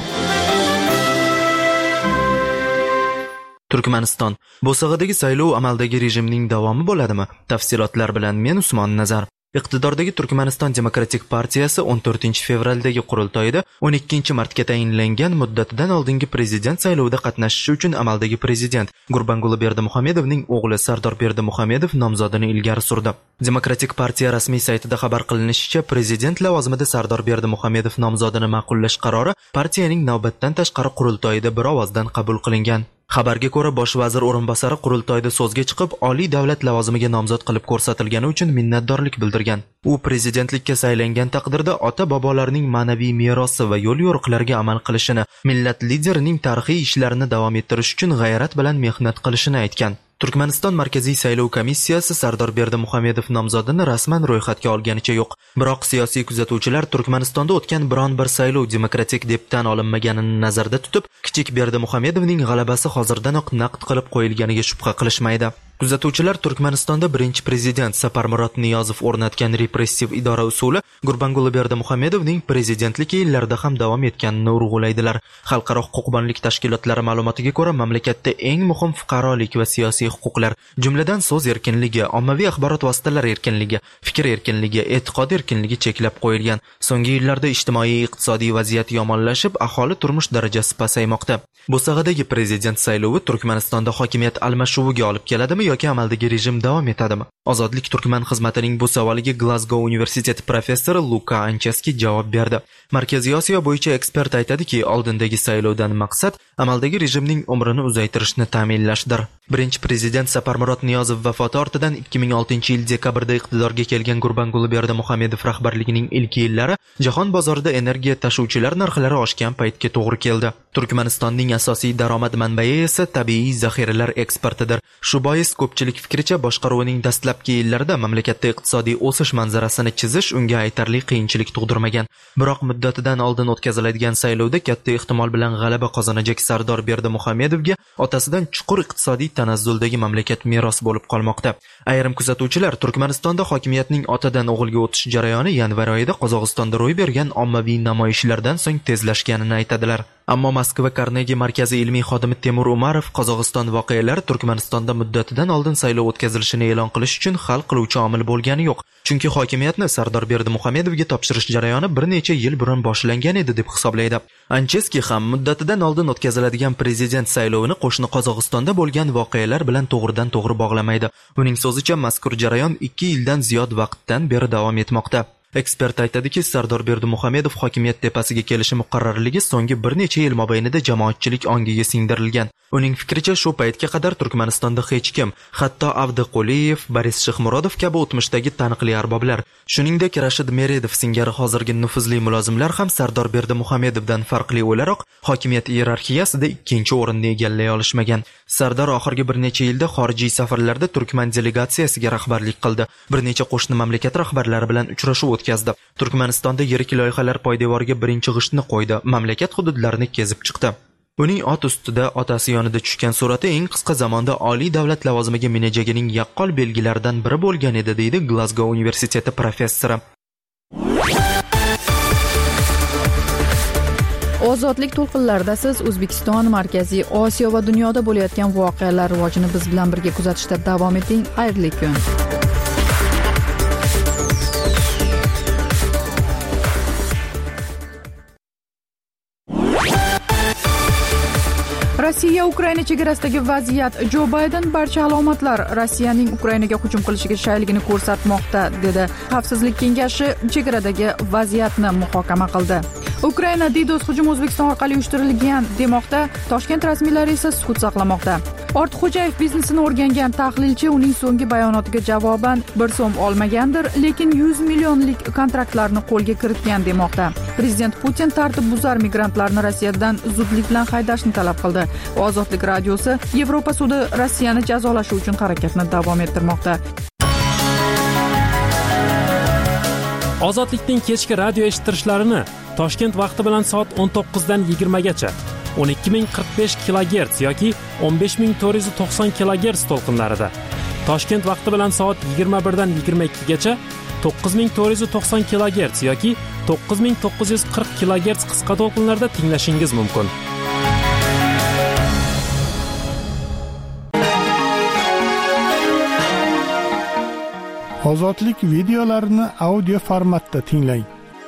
Turkmaniston. Bo'sag'adagi saylov amaldagi rejimning davomi bo'ladimi? Tafsilotlar bilan men Usmon Nazar. Iqtidordagi Turkmaniston Demokratik partiyasi o'n to'rtinchi fevraldagi qurultoyida o'n ikkinchi martga tayinlangan muddatidan oldingi prezident saylovida qatnashishi uchun amaldagi prezident Gurbanguli Berdimuhamedovning o'g'li Sardor Berdimuhamedov nomzodini ilgari surdi. Demokratik partiya rasmiy saytida xabar qilinishicha, prezident lavozimida Sardor Berdimuhamedov nomzodini ma'qullash qarori partiyaning navbatdan tashqari qurultoyida bir ovozdan qabul qilingan. Xabarga ko'ra, bosh vazir o'rinbosari qurultoyda so'zga chiqib, oliy davlat lavozimiga nomzod qilib ko'rsatilgani uchun minnatdorlik bildirgan. U prezidentlikka saylangan taqdirda ota-bobolarining ma'naviy merosi va yo'l yo'riqlariga amal qilishini, millat liderining tarixiy ishlarini davom ettirish uchun g'ayrat bilan mehnat qilishini aytgan. Turkmaniston Markaziy saylov komissiyasi Sardor Berdimuhamedov nomzodini rasman ro'yxatga olganicha yo'q. Biroq siyosiy kuzatuvchilar Turkmanistonda o'tgan biron bir saylov demokratik deb tan olinmaganini nazarda tutib, kichik Berdimuhamedovning g'alabasi hozirdanoq naqd qilib qo'yilganiga shubha qilishmaydi. Kuzatuvchilar Turkmanistonda birinchi prezident Saparmurod Niyozov o'rnatgan repressiv idora usuli Gurbanguli Berdimuhamedovning prezidentlik yillarida ham davom etganini urg'ulaydilar. Xalqaro huquqbonlik tashkilotlari ma'lumotiga ko'ra, mamlakatda eng muhim fuqarolik va siyosiy huquqlar, jumladan so'z erkinligi, ommaviy axborot vositalari erkinligi, fikr erkinligi, e'tiqod erkinligi cheklab qo'yilgan. So'nggi yillarda ijtimoiy-iqtisodiy vaziyat yomonlashib, aholi turmush darajasi pasaymoqda. Bo'sag'adagi prezident saylovi Turkmanistonda hokimiyat almashuviga olib keladimi yoki amaldagi rejim davom etadimi? Ozodlik Turkman xizmatining bu savoliga Glasgow universiteti professori Luka Ancheski javob berdi. Markaziy Osiyo bo'yicha ekspert aytadiki, oldindagi saylovdan maqsad amaldagi rejimning umrini uzaytirishni ta'minlashdir. Birinchi prezident Saparmurod Niyozov vafoti ortidan ikki ming oltinchi yil dekabrda iqtidorga kelgan Gurbanguli Berdimuhamedov rahbarligining ilk yillari jahon bozorida energiya tashuvchilar narxlari oshgan paytga to'g'ri keldi. Turkmanistonning asosiy daromad manbai esa tabiiy zaxiralar eksportidir. Shu bois ko'pchilik fikricha boshqaruvining dastlabki yillarida mamlakatda iqtisodiy o'sish manzarasini chizish unga aytarli qiyinchilik tug'dirmagan. Biroq muddatidan oldin o'tkaziladigan saylovda katta ehtimol bilan g'alaba qozonajak Sardor Berdimuhamedovga otasidan chuqur iqtisodiy tanazzuldagi mamlakat meros bo'lib qolmoqda. Ayrim kuzatuvchilar Turkmanistonda hokimiyatning otadan o'g'ilga o'tish jarayoni yanvar oyida Qozog'istonda ro'y bergan ommaviy namoyishlardan so'ng tezlashganini aytadilar. Ammo Moskva Carnegie markazi ilmiy xodimi Temur Umarov Qozog'iston voqealari Turkmanistonda muddatidan oldin saylov o'tkazilishini e'lon qilish uchun hal qiluvchi omil bo'lgani yo'q. Chunki hokimiyatni Sardor Berdimuhamedovga topshirish jarayoni bir necha yil burun boshlangan edi deb hisoblaydi. Ancheski ham muddatidan oldin o'tkaziladigan prezident saylovini qo'shni Qozog'istonda bo'lgan voqealar bilan to'g'ridan to'g'ri bog'lamaydi. Uning so'zicha mazkur jarayon ikki yildan ziyod vaqtdan beri davom etmoqda. Ekspert aytadiki, Sardor Berdimuhamedov hokimiyat tepasiga kelishi muqarrarligi so'nggi bir necha yil mobaynida jamoatchilik ongiga singdirilgan. Uning fikricha, shu paytga qadar Turkmanistonda hech kim, hatto Avdiquliyev, Boris Shixmurodov kabi o'tmishdagi taniqli arboblar, shuningdek Rashid Meredov singari hozirgi nufuzli mulozimlar ham Sardor Berdimuhamedovdan farqli o'laroq hokimiyat iyerarxiyasida ikkinchi o'rinni egallay olishmagan. Sardor oxirgi bir necha yilda xorijiy safarlarda Turkman delegatsiyasiga rahbarlik qildi. Bir necha qo'shni mamlakat rahbarlari bilan uchrashuv o'tkazdi. Turkmanistonda yirik loyihalar poydevoriga birinchi g'ishtni qo'ydi. Mamlakat hududlarini kezib chiqdi. Uning ot ustida otasi yonida tushgan surati eng qisqa zamonda oliy davlat lavozimiga menejagining yaqqol belgilaridan biri bo'lgan edi, deydi Glasgow universiteti professori. Ozodlik to'lqinlarida siz O'zbekiston, Markaziy Osiyo va dunyoda bo'layotgan voqealar rivojini biz bilan birga kuzatishda davom eting. Xayrli kun. Rossiya Ukraina chegarasidagi vaziyat. Jo Bayden barcha alomatlar Rossiyaning Ukrainaga hujum qilishiga shayligini ko'rsatmoqda, dedi. Xavfsizlik kengashi chegaradagi vaziyatni muhokama qildi. Ukraina DDoS hujum O'zbekiston orqali uyushtirilgan demoqda, Toshkent rasmiylari esa sukut saqlamoqda. Ortiqxo'jayev biznesini o'rgangan tahlilchi uning so'nggi bayonotiga javoban bir so'm olmagandir, lekin yuz millionlik kontraktlarni qo'lga kiritgan demoqda. Prezident Putin tartib buzar migrantlarni Rossiyadan zudlik bilan haydashni talab qildi. Ozodlik radiosi Yevropa sudi Rossiyani jazolashi uchun harakatni davom ettirmoqda. Ozodlikning kechki radio eshittirishlarini Toshkent vaqti bilan soat o'n to'qqizdan yigirma gacha o'n ikki ming qirq besh kilogerts yoki o'n besh ming to'rt yuz to'qson kilogerts to'lqinlarida, Toshkent vaqti bilan soat yigirma birdan yigirma ikki gacha to'qqiz ming to'rt yuz to'qson kilogerts yoki to'qqiz ming to'qqiz yuz qirq kilogerts qisqa to'lqinlarda tinglashingiz mumkin. Ozodlik videolarini audio formatda tinglang.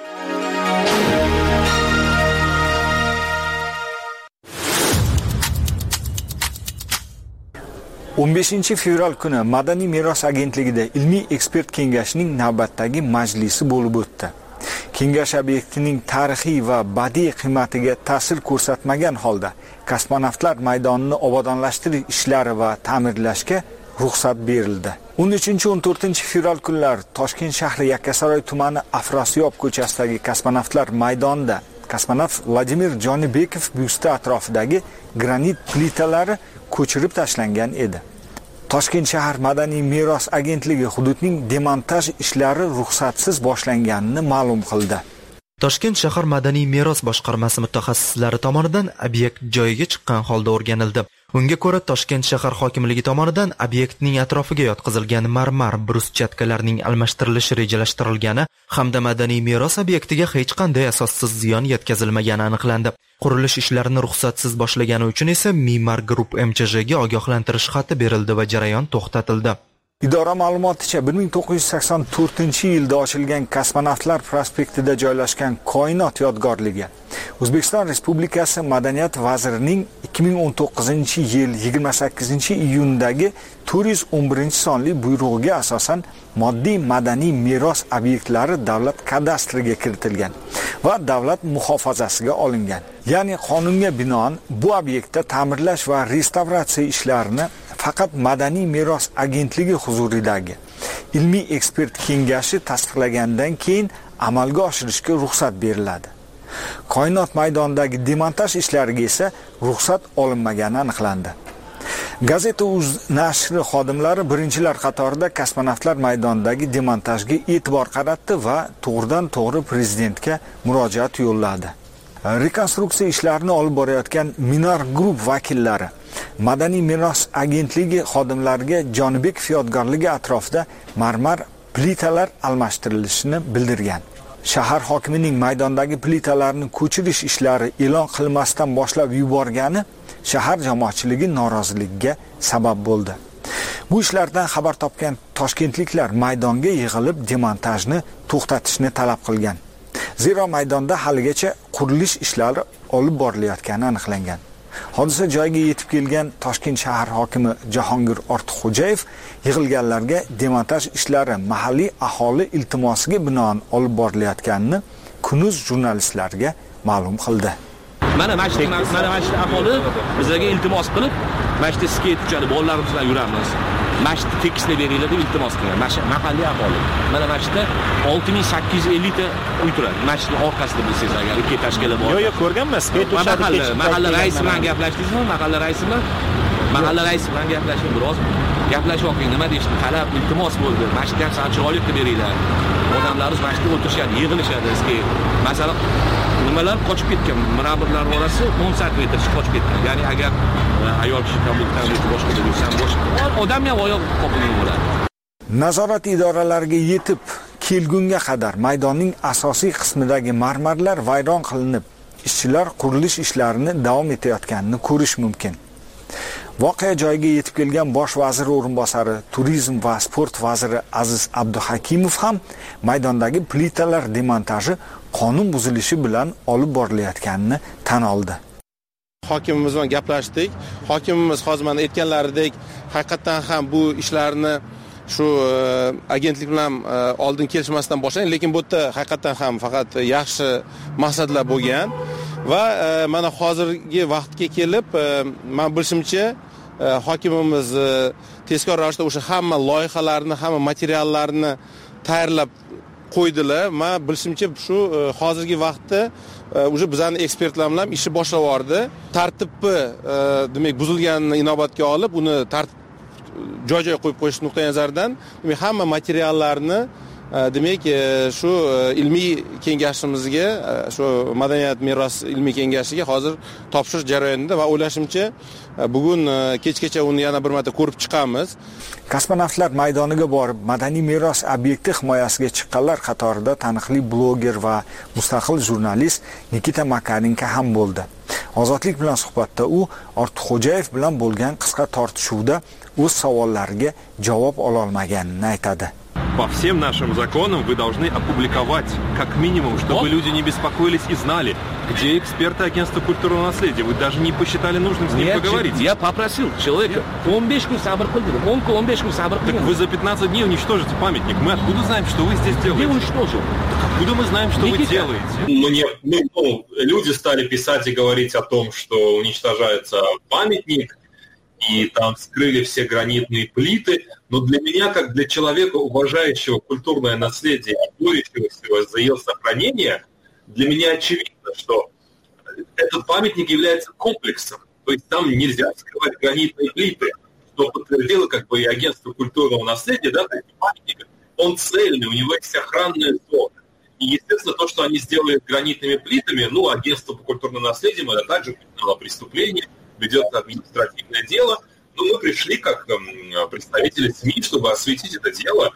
o'n beshinchi fevral kuni Madaniy meros agentligida ilmiy ekspert kengashining navbatdagi majlisi bo'lib o'tdi. Kengash obyektining tarixiy va badiiy qiymatiga ta'sir ko'rsatmagan holda kosmonavtlar maydonini obodonlashtirish ishlari va ta'mirlashga ruxsat berildi. o'n uchinchi o'n to'rtinchi fevral kunlari Toshkent shahri Yakkasaroy tumani Afrosiyob ko'chasidagi kosmonavtlar maydonida kosmonavt Vladimir Jonibekov byusti atrofidagi granit plitalari ko'chirib tashlangan edi. Toshkent shahar Madaniy meros agentligi hududning demontaj ishlari ruxsatsiz boshlanganini ma'lum qildi. Toshkent shahar Madaniy meros boshqarmasi mutaxassislari tomonidan obyekt joyiga chiqqan holda o'rganildi. Unga ko'ra, Toshkent shahar hokimligi tomonidan obyektning atrofiga yotqizilgan marmar bruschatkalarning almashtirilishi rejalashtirilgani hamda madaniy meros obyektiga hech qanday asossiz ziyon yetkazilmagani aniqlandi. Qurilish ishlarini ruxsatsiz boshlagani uchun esa Mimar Group M Ch J ga ogohlantirish xati berildi va jarayon to'xtatildi. Idora ma'lumoticha bir ming to'qqiz yuz sakson to'rtinchi yilda ochilgan Kosmonavtlar prospektida joylashgan koinot yodgorligi O'zbekiston Respublikasi Madaniyat vazirining ikki ming o'n to'qqizinchi yil yigirma sakkizinchi iyundagi to'rt yuz o'n birinchi sonli buyrug'iga asosan moddiy madaniy meros obyektlari davlat kadastriga kiritilgan va davlat muhofazasiga olingan. Ya'ni qonunga binoan bu obyektda ta'mirlash va restavratsiya ishlarini faqat Madaniy meros agentligi huzuridagi ilmiy ekspert kengashi tasdiqlagandan keyin amalga oshirishga ruxsat beriladi. Koinot maydonidagi demontaj ishlariga esa ruxsat olinmagani aniqlandi. Gazeta.uz nashri xodimlari birinchilar qatorida kosmonavtlar maydonidagi demontajga e'tibor qaratdi va to'g'ridan to'g'ri prezidentga murojaat yo'lladi. Rekonstruksiya ishlarini olib borayotgan Minar Group vakillari Madaniy meros agentligi xodimlariga Jonibekov yodgorligi atrofida marmar plitalar almashtirilishini bildirgan. Shahar hokimining maydondagi plitalarni ko'chirish ishlari e'lon qilmasdan boshlab yuborgani shahar jamoatchiligi noroziligiga sabab bo'ldi. Bu ishlardan xabar topgan toshkentliklar maydonga yig'ilib demontajni to'xtatishni talab qilgan. Zero maydonda haligacha qurilish ishlari olib borilayotgani aniqlangan. Hodisa joyiga yetib kelgan Toshkent shahar hokimi Jahongir Ortiqxo'jayev yig'ilganlarga demontaj ishlari mahalliy aholi iltimosiga binoan olib borilayotganini Kunuz jurnalistlarga ma'lum qildi. Mana mashhur mana mashhur aholi bizlarga iltimos qilib, mashhur skeyt uchadi bolalarimiz bilan yuramiz. Mashhur tekisni beringlar deb iltimos qilgan. Mahalliy aholi. Mana mashhurda olti ming sakkiz yuz ellik ta uy turadi. Mashhurning orqasida bilsangiz agar ikki tashkila bor. Yo'q, yo'q, ko'rganman. Skeyt mahalla, mahalla raisi bilan gaplashdingizmi? Mahalla raisi bilan mahalla raisi bilan gaplashing, biroz gaplashib oqing. Nima deyishdi? Talab, iltimos bo'ldi. Mashhurga ham chiroyli qilib beringlar. Odamlarimiz mashhurda o'tirishadi, yig'ilishadi. Masalan, nimalar qochib ketgan, mirabrlar orasi o'n santimetrcha qochib ketgan. Ya'ni agar ayol kishi kabuldan boshqa bo'lsa, boshqa odam ham oyoq qoqilgan bo'ladi. Nazorat idoralariga yetib kelgunga qadar maydonning asosiy qismidagi marmarlar vayron qilinib, ishchilar qurilish ishlarini davom etayotganini ko'rish mumkin. Voqea joyiga yetib kelgan bosh vazir o'rinbosari, turizm va sport vaziri Aziz Abduhakimov ham maydondagi plitalar demontaji qonun buzilishi bilan olib borilayotganini tan oldi. Hokimimiz bilan gaplashdik. Hokimimiz hozir mana aytganlaridek, haqiqatan ham bu ishlarni shu agentlik bilan oldin kelishmasdan boshlangan, lekin bu yerda haqiqatan ham faqat yaxshi maqsadlar bo'lgan va mana hozirgi vaqtga kelib, men bilishimcha hokimimiz tezkor ravishda o'sha hamma loyihalarni, hamma materiallarni tayyorlab qo'ydilar. Men bilishimcha shu hozirgi vaqtda o'sha bizning ekspertlar bilan ishi boshlab yubordi. Tartibni demak buzilganini inobatga olib, uni tartib joy-joy qo'yib qo'yish nuqtai nazaridan demak hamma materiallarni demak shu ilmiy kengashimizga, shu madaniyat meros ilmiy kengashiga hozir topshirish jarayonida va o'ylashimcha bugun kechgacha uni yana bir marta ko'rib chiqamiz. Kosmonavtlar maydoniga borib, madaniy meros obyekti himoyasiga chiqqanlar qatorida taniqli bloger va mustaqil jurnalist Nikita Makarenko ham bo'ldi. Ozodlik bilan suhbatda u Ortiqxo'jayev bilan bo'lgan qisqa tortishuvda o'z savollariga javob ola olmaganini aytadi. По всем нашим законам вы должны опубликовать, как минимум, чтобы вот. Люди не беспокоились и знали, где эксперты агентства культурного наследия. Вы даже не посчитали нужным с ним Нет, поговорить. Я попросил человека, он besh kun sabr qildi. Он он besh kun sabr qildi. Так вы за пятнадцать дней уничтожите памятник. Мы откуда знаем, что вы здесь делаете? Где уничтожил? Так откуда мы знаем, что Никита. Вы делаете? Мне, ну, ну, люди стали писать и говорить о том, что уничтожается памятник, и там скрыли все гранитные плиты. Но для меня, как для человека, уважающего культурное наследие и борющегося за ее сохранение, для меня очевидно, что этот памятник является комплексом. То есть там нельзя скрывать гранитные плиты, что подтвердило как бы и агентство культурного наследия, да, такой памятник, он цельный, у него есть охранная зона. И, естественно, то, что они сделали гранитными плитами, ну, агентство по культурному наследию, это также признало преступление, ведет административное дело, но мы пришли как э, представители СМИ, чтобы осветить это дело.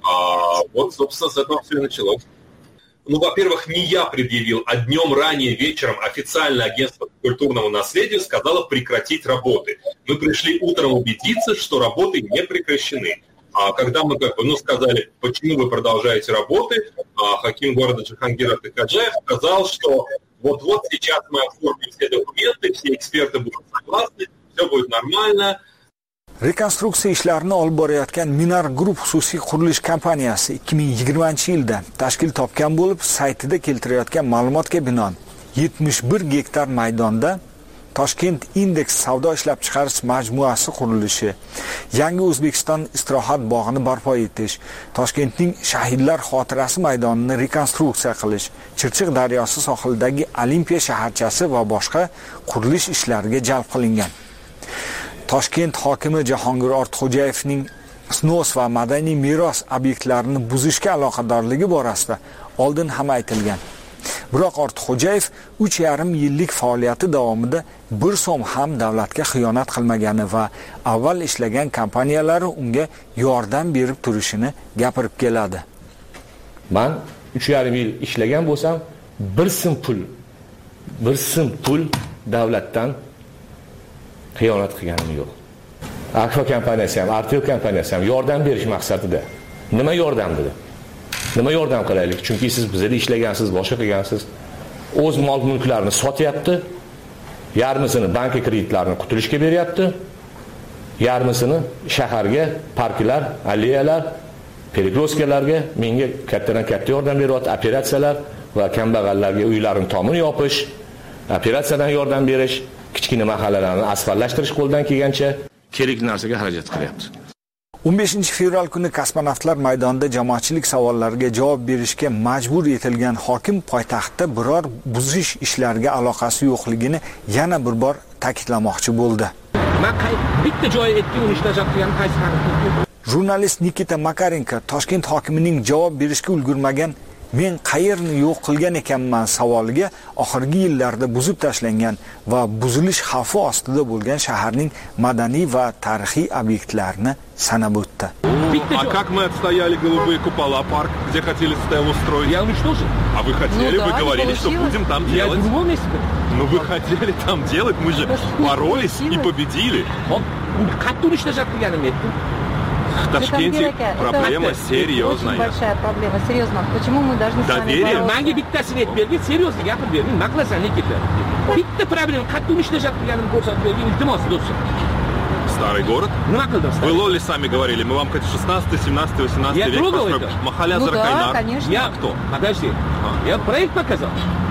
А вот, собственно, с этого все и началось. Ну, во-первых, не я предъявил, а днем ранее вечером официально агентство по культурному наследию сказало прекратить работы. Мы пришли утром убедиться, что работы не прекращены. А когда мы как бы, ну, сказали, почему вы продолжаете работы, а хаким города Джахангир Артыкаджаев сказал, что вот-вот сейчас мы оформим все документы, все эксперты будут согласны, все будет нормально. Rekonstruksiya ishlarini olib borayotgan Minar Group xususiy qurilish kompaniyasi ikki ming yigirmanchi yilda tashkil topgan bo'lib, saytida keltirayotgan ma'lumotga binoan yetmish bir gektar maydonda Toshkent Index savdo ishlab chiqarish majmuasi qurilishi, yangi O'zbekiston istirohat bog'ini barpo etish, Toshkentning shahidlar xotirasi maydonini rekonstruksiya qilish, Chirchiq daryosi sohilidagi Olimpiya shaharchasi va boshqa qurilish ishlariga jalb qilingan. Toshkent hokimi Jahongir Ortiqxo'jayevning snos va madaniy meros obyektlarini buzishga aloqadorligi borasida oldin ham aytilgan. Biroq Ortiqxo'jayev uch yarim yillik faoliyati davomida bir so'm ham davlatga xiyonat qilmagani va avval ishlagan kompaniyalari unga yordam berib turishini gapirib keladi. Men uch yarim yil ishlagan bo'lsam, bir so'm pul, bir so'm pul davlatdan xiyonat qilganim yo'q. Akfa kompaniyasi ham, Artel kompaniyasi ham yordam berish maqsadida. Nima yordam dedi? Nima yordam qilaylik? Chunki siz bizda ishlagansiz, boshqa qilgansiz. O'z mol-mulklarini sotyapti. Yarmisini banka kreditlarini qutulishga beryapti. Yarmisini shaharga, parklar, alleyalar, perikroskalarga menga kattadan katta yordam beryapti, operatsiyalar va kambag'allarga uylarini tomini yopish, operatsiyadan yordam berish, kichkina mahallalarni asfaltlashtirish qo'ldan kelgancha kerak narsaga xarajat qilyapti. o'n beshinchi fevral kuni kosmonavtlar maydonida jamoatchilik savollariga javob berishga majbur etilgan hokim poytaxtda biror buzish ishlariga aloqasi yo'qligini yana bir bor ta'kidlamoqchi bo'ldi. Men bitta joy aytdim, uni ishlatayotgan qaysi haqiqat? Jurnalist Nikita Makarenko Toshkent hokimining javob berishga ulgurmagan "Men qayerni yo'q qilgan ekanman" savoliga oxirgi yillarda buzib tashlangan va buzilish xavfi ostida bo'lgan shaharning madaniy va tarixiy obyektlarini sanab o'tdi. А как мы отстояли голубые купола, парк, где хотели стелу строить? Я уничтожил. А вы хотели, ну, вы да, говорили, что будем там делать. Ну вы хотели там делать, мы же боролись и победили. В Ташкенте проблема серьезная. Очень большая проблема, серьезно. Почему мы должны с вами Доверие. Mangi bittasi aytib bergin, serьезно gapirib bergin. Nima qilasan Nikita? Bitta problema, qattiq ishlashayotganini ko'rsatib bergin, iltimos do'stim. Старый город? Nima qildim? Вы Лоли сами говорили, мы вам хоть шестнадцатый, семнадцатый, восемнадцатый Я век трогал построим. это? Махаля Ну да, Заракайнар. конечно. Я кто? Подожди. Я проект показал.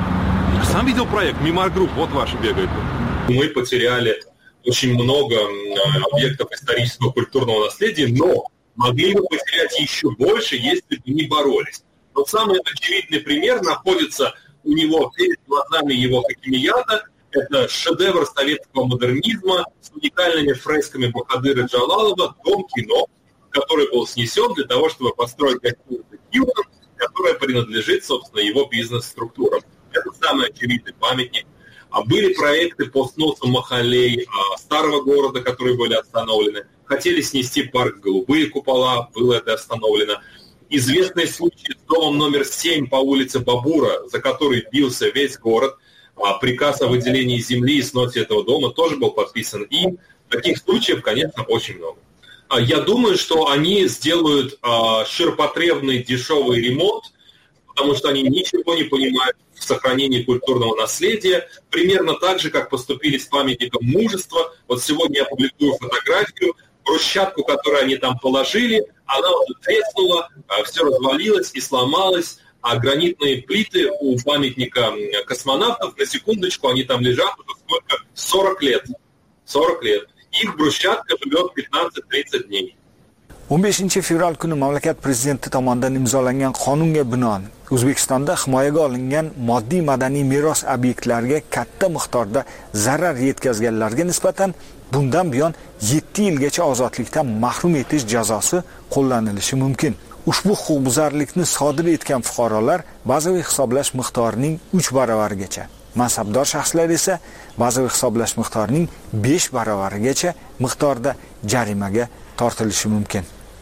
Я сам видел проект, Мимар Групп, вот ваши бегают. Мы потеряли очень много объектов исторического культурного наследия, но могли бы потерять еще больше, если бы не боролись. Вот самый очевидный пример находится у него перед глазами его хакимията. Это шедевр советского модернизма с уникальными фресками Бахадыра Джалалова «Дом кино», который был снесен для того, чтобы построить гостиницу «Хилтон», которая принадлежит, собственно, его бизнес-структурам. Это самый очевидный памятник. А были проекты по сносу махалей а, старого города, которые были остановлены. Хотели снести парк «Голубые купола», было это остановлено. Известный случай с домом номер семь по улице Бабура, за который бился весь город. А приказ о выделении земли и сносе этого дома тоже был подписан им. Таких случаев, конечно, очень много. Я думаю, что они сделают а, ширпотребный дешевый ремонт, потому что они ничего не понимают в сохранении культурного наследия, примерно так же, как поступили с памятником мужества. Вот сегодня я публикую фотографию, брусчатку, которую они там положили, она уже треснула, все развалилось и сломалось, а гранитные плиты у памятника космонавтов, на секундочку, они там лежат уже сколько? сорок лет. сорок лет. Их брусчатка живет пятнадцать-тридцать дней. o'n beshinchi fevral kuni mamlakat prezidenti tomonidan imzolangan qonunga binoan O'zbekistonda himoyaga olingan moddiy madaniy meros obyektlariga katta miqdorda zarar yetkazganlarga nisbatan bundan buyon yetti yilgacha ozodlikdan mahrum etish jazosi qo'llanilishi mumkin. Ushbu huquqbuzarlikni sodir etgan fuqarolar bazaviy hisoblash miqdorining uch baravarigacha, mansabdor shaxslar esa bazaviy hisoblash miqdorining besh baravarigacha miqdorda jarimaga tortilishi mumkin.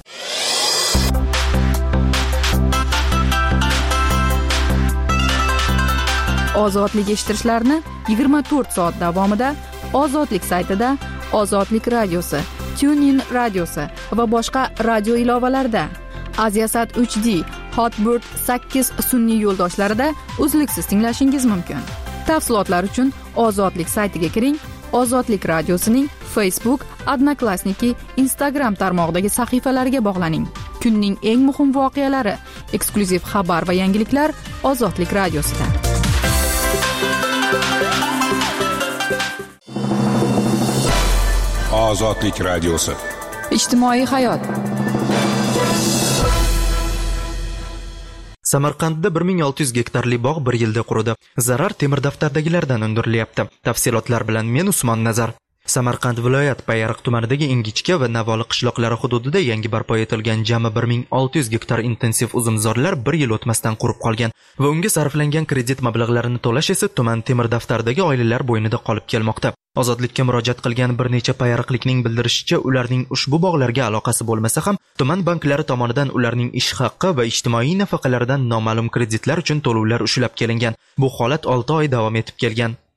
Ozodlik eshittirishlarni yigirma to'rt soat davomida Ozodlik saytida, Ozodlik radiosi, TuneIn radiosi va boshqa radio ilovalarida, Aziasat uch D, Hotbird sakkiz sun'iy yo'ldoshlarida uzluksiz tinglashingiz mumkin. Tafsilotlar uchun Ozodlik saytiga kiring. Ozodlik radiosining Facebook, Odnoklassniki, Instagram tarmog'idagi sahifalariga bog'laning. Kunning eng muhim voqealari, eksklyuziv xabar va yangiliklar Ozodlik radiosida. Ozodlik radiosi. Ijtimoiy hayot. Samarqandda bir ming olti yuz gektarli bog' bir yilda quridi. Zarar temir daftardagilardan undirilyapti. Tafsilotlar bilan men Usmon Nazar. Samarqand viloyat Payariq tumanidagi Ingichka va Navoli qishloqlari hududida yangi barpo etilgan jami bir ming olti yuz gektar intensiv uzumzorlar bir yil o'tmasdan qurib qolgan va unga sarflangan kredit mablag'larini to'lash esa tuman temir daftaridagi oilalar bo'ynida qolib kelmoqda. Ozodlikka murojaat qilgan bir necha payariqlikning bildirishicha, ularning ushbu bog'larga aloqasi bo'lmasa ham, tuman banklari tomonidan ularning ish haqqi va ijtimoiy nafaqalardan noma'lum kreditlar uchun to'lovlar ushlab kelingan. Bu holat olti oy davom etib kelgan.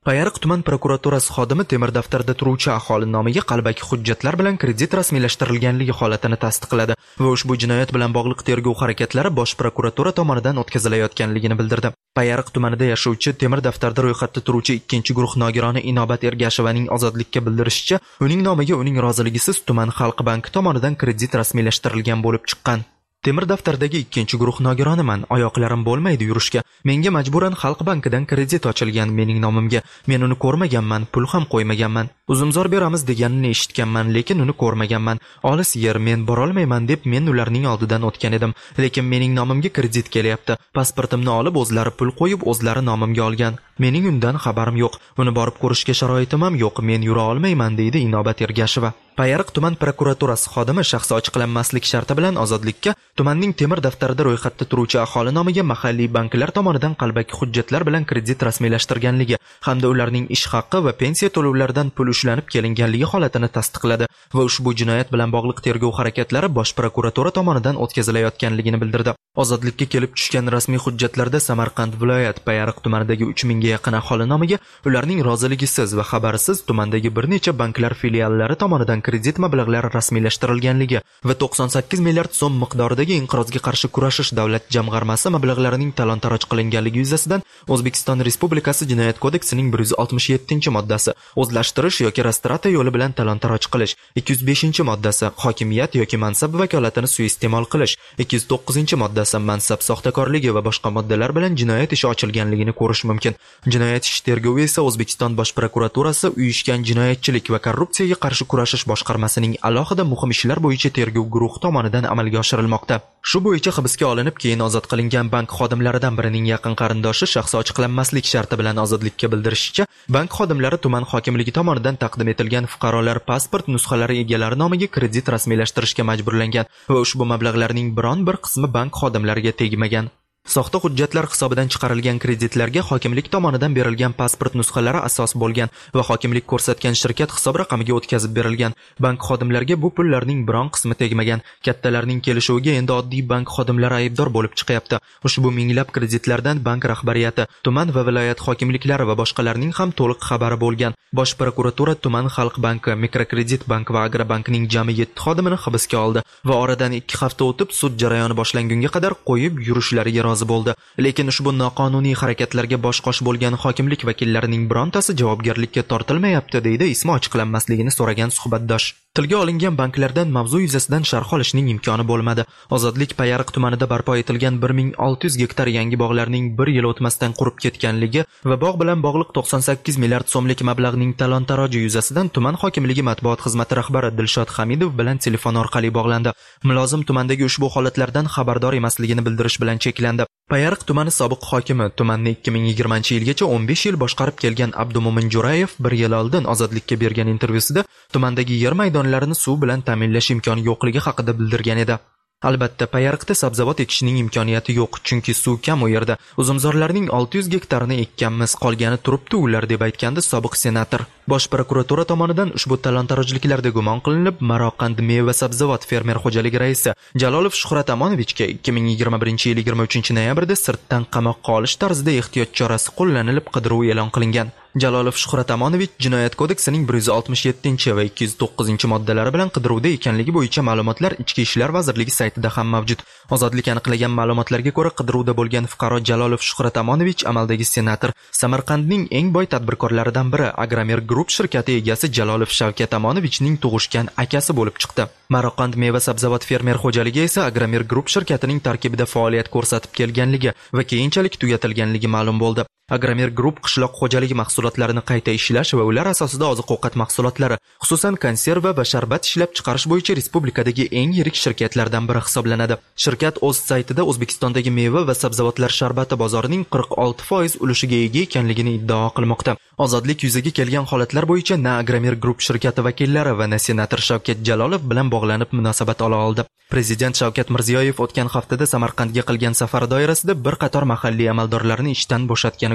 Payariq tuman prokuraturasi xodimi temir daftarda turuvchi aholi nomiga qalbaki hujjatlar bilan kredit rasmiylashtirilganligi holatini tasdiqladi va ushbu jinoyat bilan bog'liq tergov harakatlari bosh prokuratura tomonidan o'tkazilayotganligini bildirdi. Payariq tumanida yashovchi temir daftarda ro'yxatda turuvchi ikkinchi guruh nogironi Inobat Ergashevaning ozodlikka bildirishicha, uning nomiga uning roziligisiz tuman xalq banki tomonidan kredit rasmiylashtirilgan bo'lib chiqqan. Temir daftardagi ikkinchi guruh nogironiman, oyoqlarim bo'lmaydi yurishga. Menga majburan xalq bankidan kredit ochilgan mening nomimga. Men uni ko'rmaganman, pul ham qo'ymaganman. Uzumzor beramiz deganini eshitganman, lekin uni ko'rmaganman. Olis yer, men bora olmayman deb men ularning oldidan o'tgan edim. Lekin mening nomimga kredit kelyapti. Pasportimni olib o'zlari pul qo'yib, o'zlari nomimga olgan. Mening undan xabarim yo'q. Uni borib ko'rishga sharoitim ham yo'q. Men yura olmayman, deydi Inobat Ergasheva. Payariq tuman prokuraturasi xodimi shaxsi ochiqlanmaslik sharti bilan ozodlikka tumanning temir daftarida ro'yxatda turuvchi aholi nomiga mahalliy banklar tomonidan qalbaki hujjatlar bilan kredit rasmiylashtirganligi hamda ularning ish haqqi va pensiya to'lovlaridan pul ushlanib kelinganligi holatini tasdiqladi va ushbu jinoyat bilan bog'liq tergov harakatlari bosh prokuratura tomonidan o'tkazilayotganligini bildirdi. Ozodlikka kelib tushgan rasmiy hujjatlarda Samarqand viloyat Payariq tumanidagi uch mingga yaqin aholi nomiga ularning roziligisiz va xabarisiz tumandagi bir necha banklar filiallari tomonidan kredit mablag'lari rasmiylashtirilganligi va to'qson sakkiz milliard so'm miqdoridagi inqirozga qarshi kurashish davlat jamg'armasi mablag'larining talon-taroj qilinganligi yuzasidan O'zbekiston Respublikasi Jinoyat kodeksining bir yuz oltmish yettinchi moddasi o'zlashtirish yoki restrata yo'li bilan talon-taroj qilish, ikki yuz beshinchi moddasi hokimiyat yoki mansab vakolatini suiiste'mol qilish, ikki yuz to'qqizinchi moddasi mansab soxtakorligi va boshqa moddalar bilan jinoyat ishi ochilganligini ko'rish mumkin. Jinoyat ishi tergovi esa O'zbekiston Bosh prokuraturasi uyushgan jinoyatchilik va korrupsiyaga qarshi kurashish boshqarmasining alohida muhim ishlar bo'yicha tergov guruhi tomonidan amalga oshirilmoqda. Shu bo'yicha hibsga olinib, keyin ozod qilingan bank xodimlaridan birining yaqin qarindoshi shaxsi ochiqlanmaslik sharti bilan ozodlikka bildirishicha, bank xodimlari tuman hokimligi tomonidan taqdim etilgan fuqarolar pasport nusxalari egalari nomiga kredit rasmiylashtirishga majburlangan va ushbu mablag'larning biron bir qismi bank xodimlariga tegmagan. Soxta hujjatlar hisobidan chiqarilgan kreditlarga hokimlik tomonidan berilgan pasport nusxalari asos bo'lgan va hokimlik ko'rsatgan shirkat hisob raqamiga o'tkazib berilgan. Bank xodimlariga bu pullarning biron qismi tegmagan. Kattalarning kelishuviga endi oddiy bank xodimlari aybdor bo'lib chiqyapti. Ushbu minglab kreditlardan bank rahbariyati, tuman va viloyat hokimliklari va boshqalarning ham to'liq xabari bo'lgan. Bosh prokuratura tuman xalq banki, mikrokredit bank va agrobankning jami yetti xodimini hibsga oldi va oradan ikki hafta o'tib sud jarayoni boshlangunga qadar qo'yib yurishlariga rozi bo'ldi. Lekin ushbu noqonuniy harakatlarga bosh-qosh bo'lgan hokimlik vakillarining birontasi javobgarlikka tortilmayapti, deydi ismi ochiqlanmasligini so'ragan suhbatdosh. Tilga olingan banklardan mavzu yuzasidan sharh olishning imkoni bo'lmadi. Ozodlik Payariq tumanida barpo etilgan bir ming olti yuz gektar yangi bog'larning bir yil o'tmasdan qurib ketganligi va bog' bilan bog'liq to'qson sakkiz milliard so'mlik mablag'ning talon-taroji yuzasidan tuman hokimligi matbuot xizmati rahbari Dilshod Hamidov bilan telefon orqali bog'landi. Mulozim tumandagi ushbu holatlardan xabardor emasligini bildirish bilan cheklandi. Payariq tumani sobiq hokimi tumanni ikki ming yigirmanchi yilgacha o'n besh yil boshqarib kelgan Abdumo'min Jo'rayev bir yil oldin ozodlikka bergan intervyusida tumandagi yer maydonlarini suv bilan ta'minlash imkoni yo'qligi haqida bildirgan edi. Albatta, Payariqda sabzavot ekishning imkoniyati yo'q, chunki suv kam u yerda. Uzumzorlarning olti yuz gektarini ekkanmiz, qolgani turibdi ular, deb aytgandi sobiq senator. Bosh prokuratura tomonidan ushbu talon-tarojliklarda gumon qilinib, Maroqand meva sabzavot fermer xo'jaligi raisi Jalolov Shuhrat Amonovichga ikki ming yigirma birinchi yil yigirma uchinchi noyabrda sirtdan qamoqqa olish tarzida ehtiyot chorasi qo'llanilib qidiruv e'lon qilingan. Jalolov Shuhrat Amonovich Jinoyat kodeksining bir yuz oltmish yettinchi va ikki yuz to'qqizinchi moddalari bilan qidiruvda ekanligi bo'yicha ma'lumotlar Ichki ishlar vazirligi saytida ham mavjud. Ozodlik aniqlagan ma'lumotlarga ko'ra, qidiruvda bo'lgan fuqaro Jalolov Shuhrat Amonovich amaldagi senator, Samarqandning eng boy tadbirkorlaridan biri Agromer Group shirkati egasi Jalolov Shavkat Amonovichning tug'ishgan akasi bo'lib chiqdi. Maroqand meva sabzavot fermer xo'jaligi esa Agromer Group shirkatining tarkibida faoliyat ko'rsatib kelganligi va keyinchalik tugatilganligi ma'lum bo'ldi. Agromer Group qishloq xo'jaligi mahsulotlarini qayta ishlash va ular asosida oziq-ovqat mahsulotlari, xususan konserva va sharbat ishlab chiqarish bo'yicha respublikadagi eng yirik shirkatlardan biri hisoblanadi. Shirkat o'z saytida O'zbekistondagi meva va sabzavotlar sharbati bozorining qirq olti foiz ulushiga ega ekanligini iddao qilmoqda. Ozodlik yuzaga kelgan holatlar bo'yicha na Agromer Group shirkati vakillari va na senator Shavkat Jalolov bilan bog'lanib munosabat ola oldi. Prezident Shavkat Mirziyoyev o'tgan haftada Samarqandga qilgan safari doirasida bir qator mahalliy amaldorlarni ishdan bo'shatgani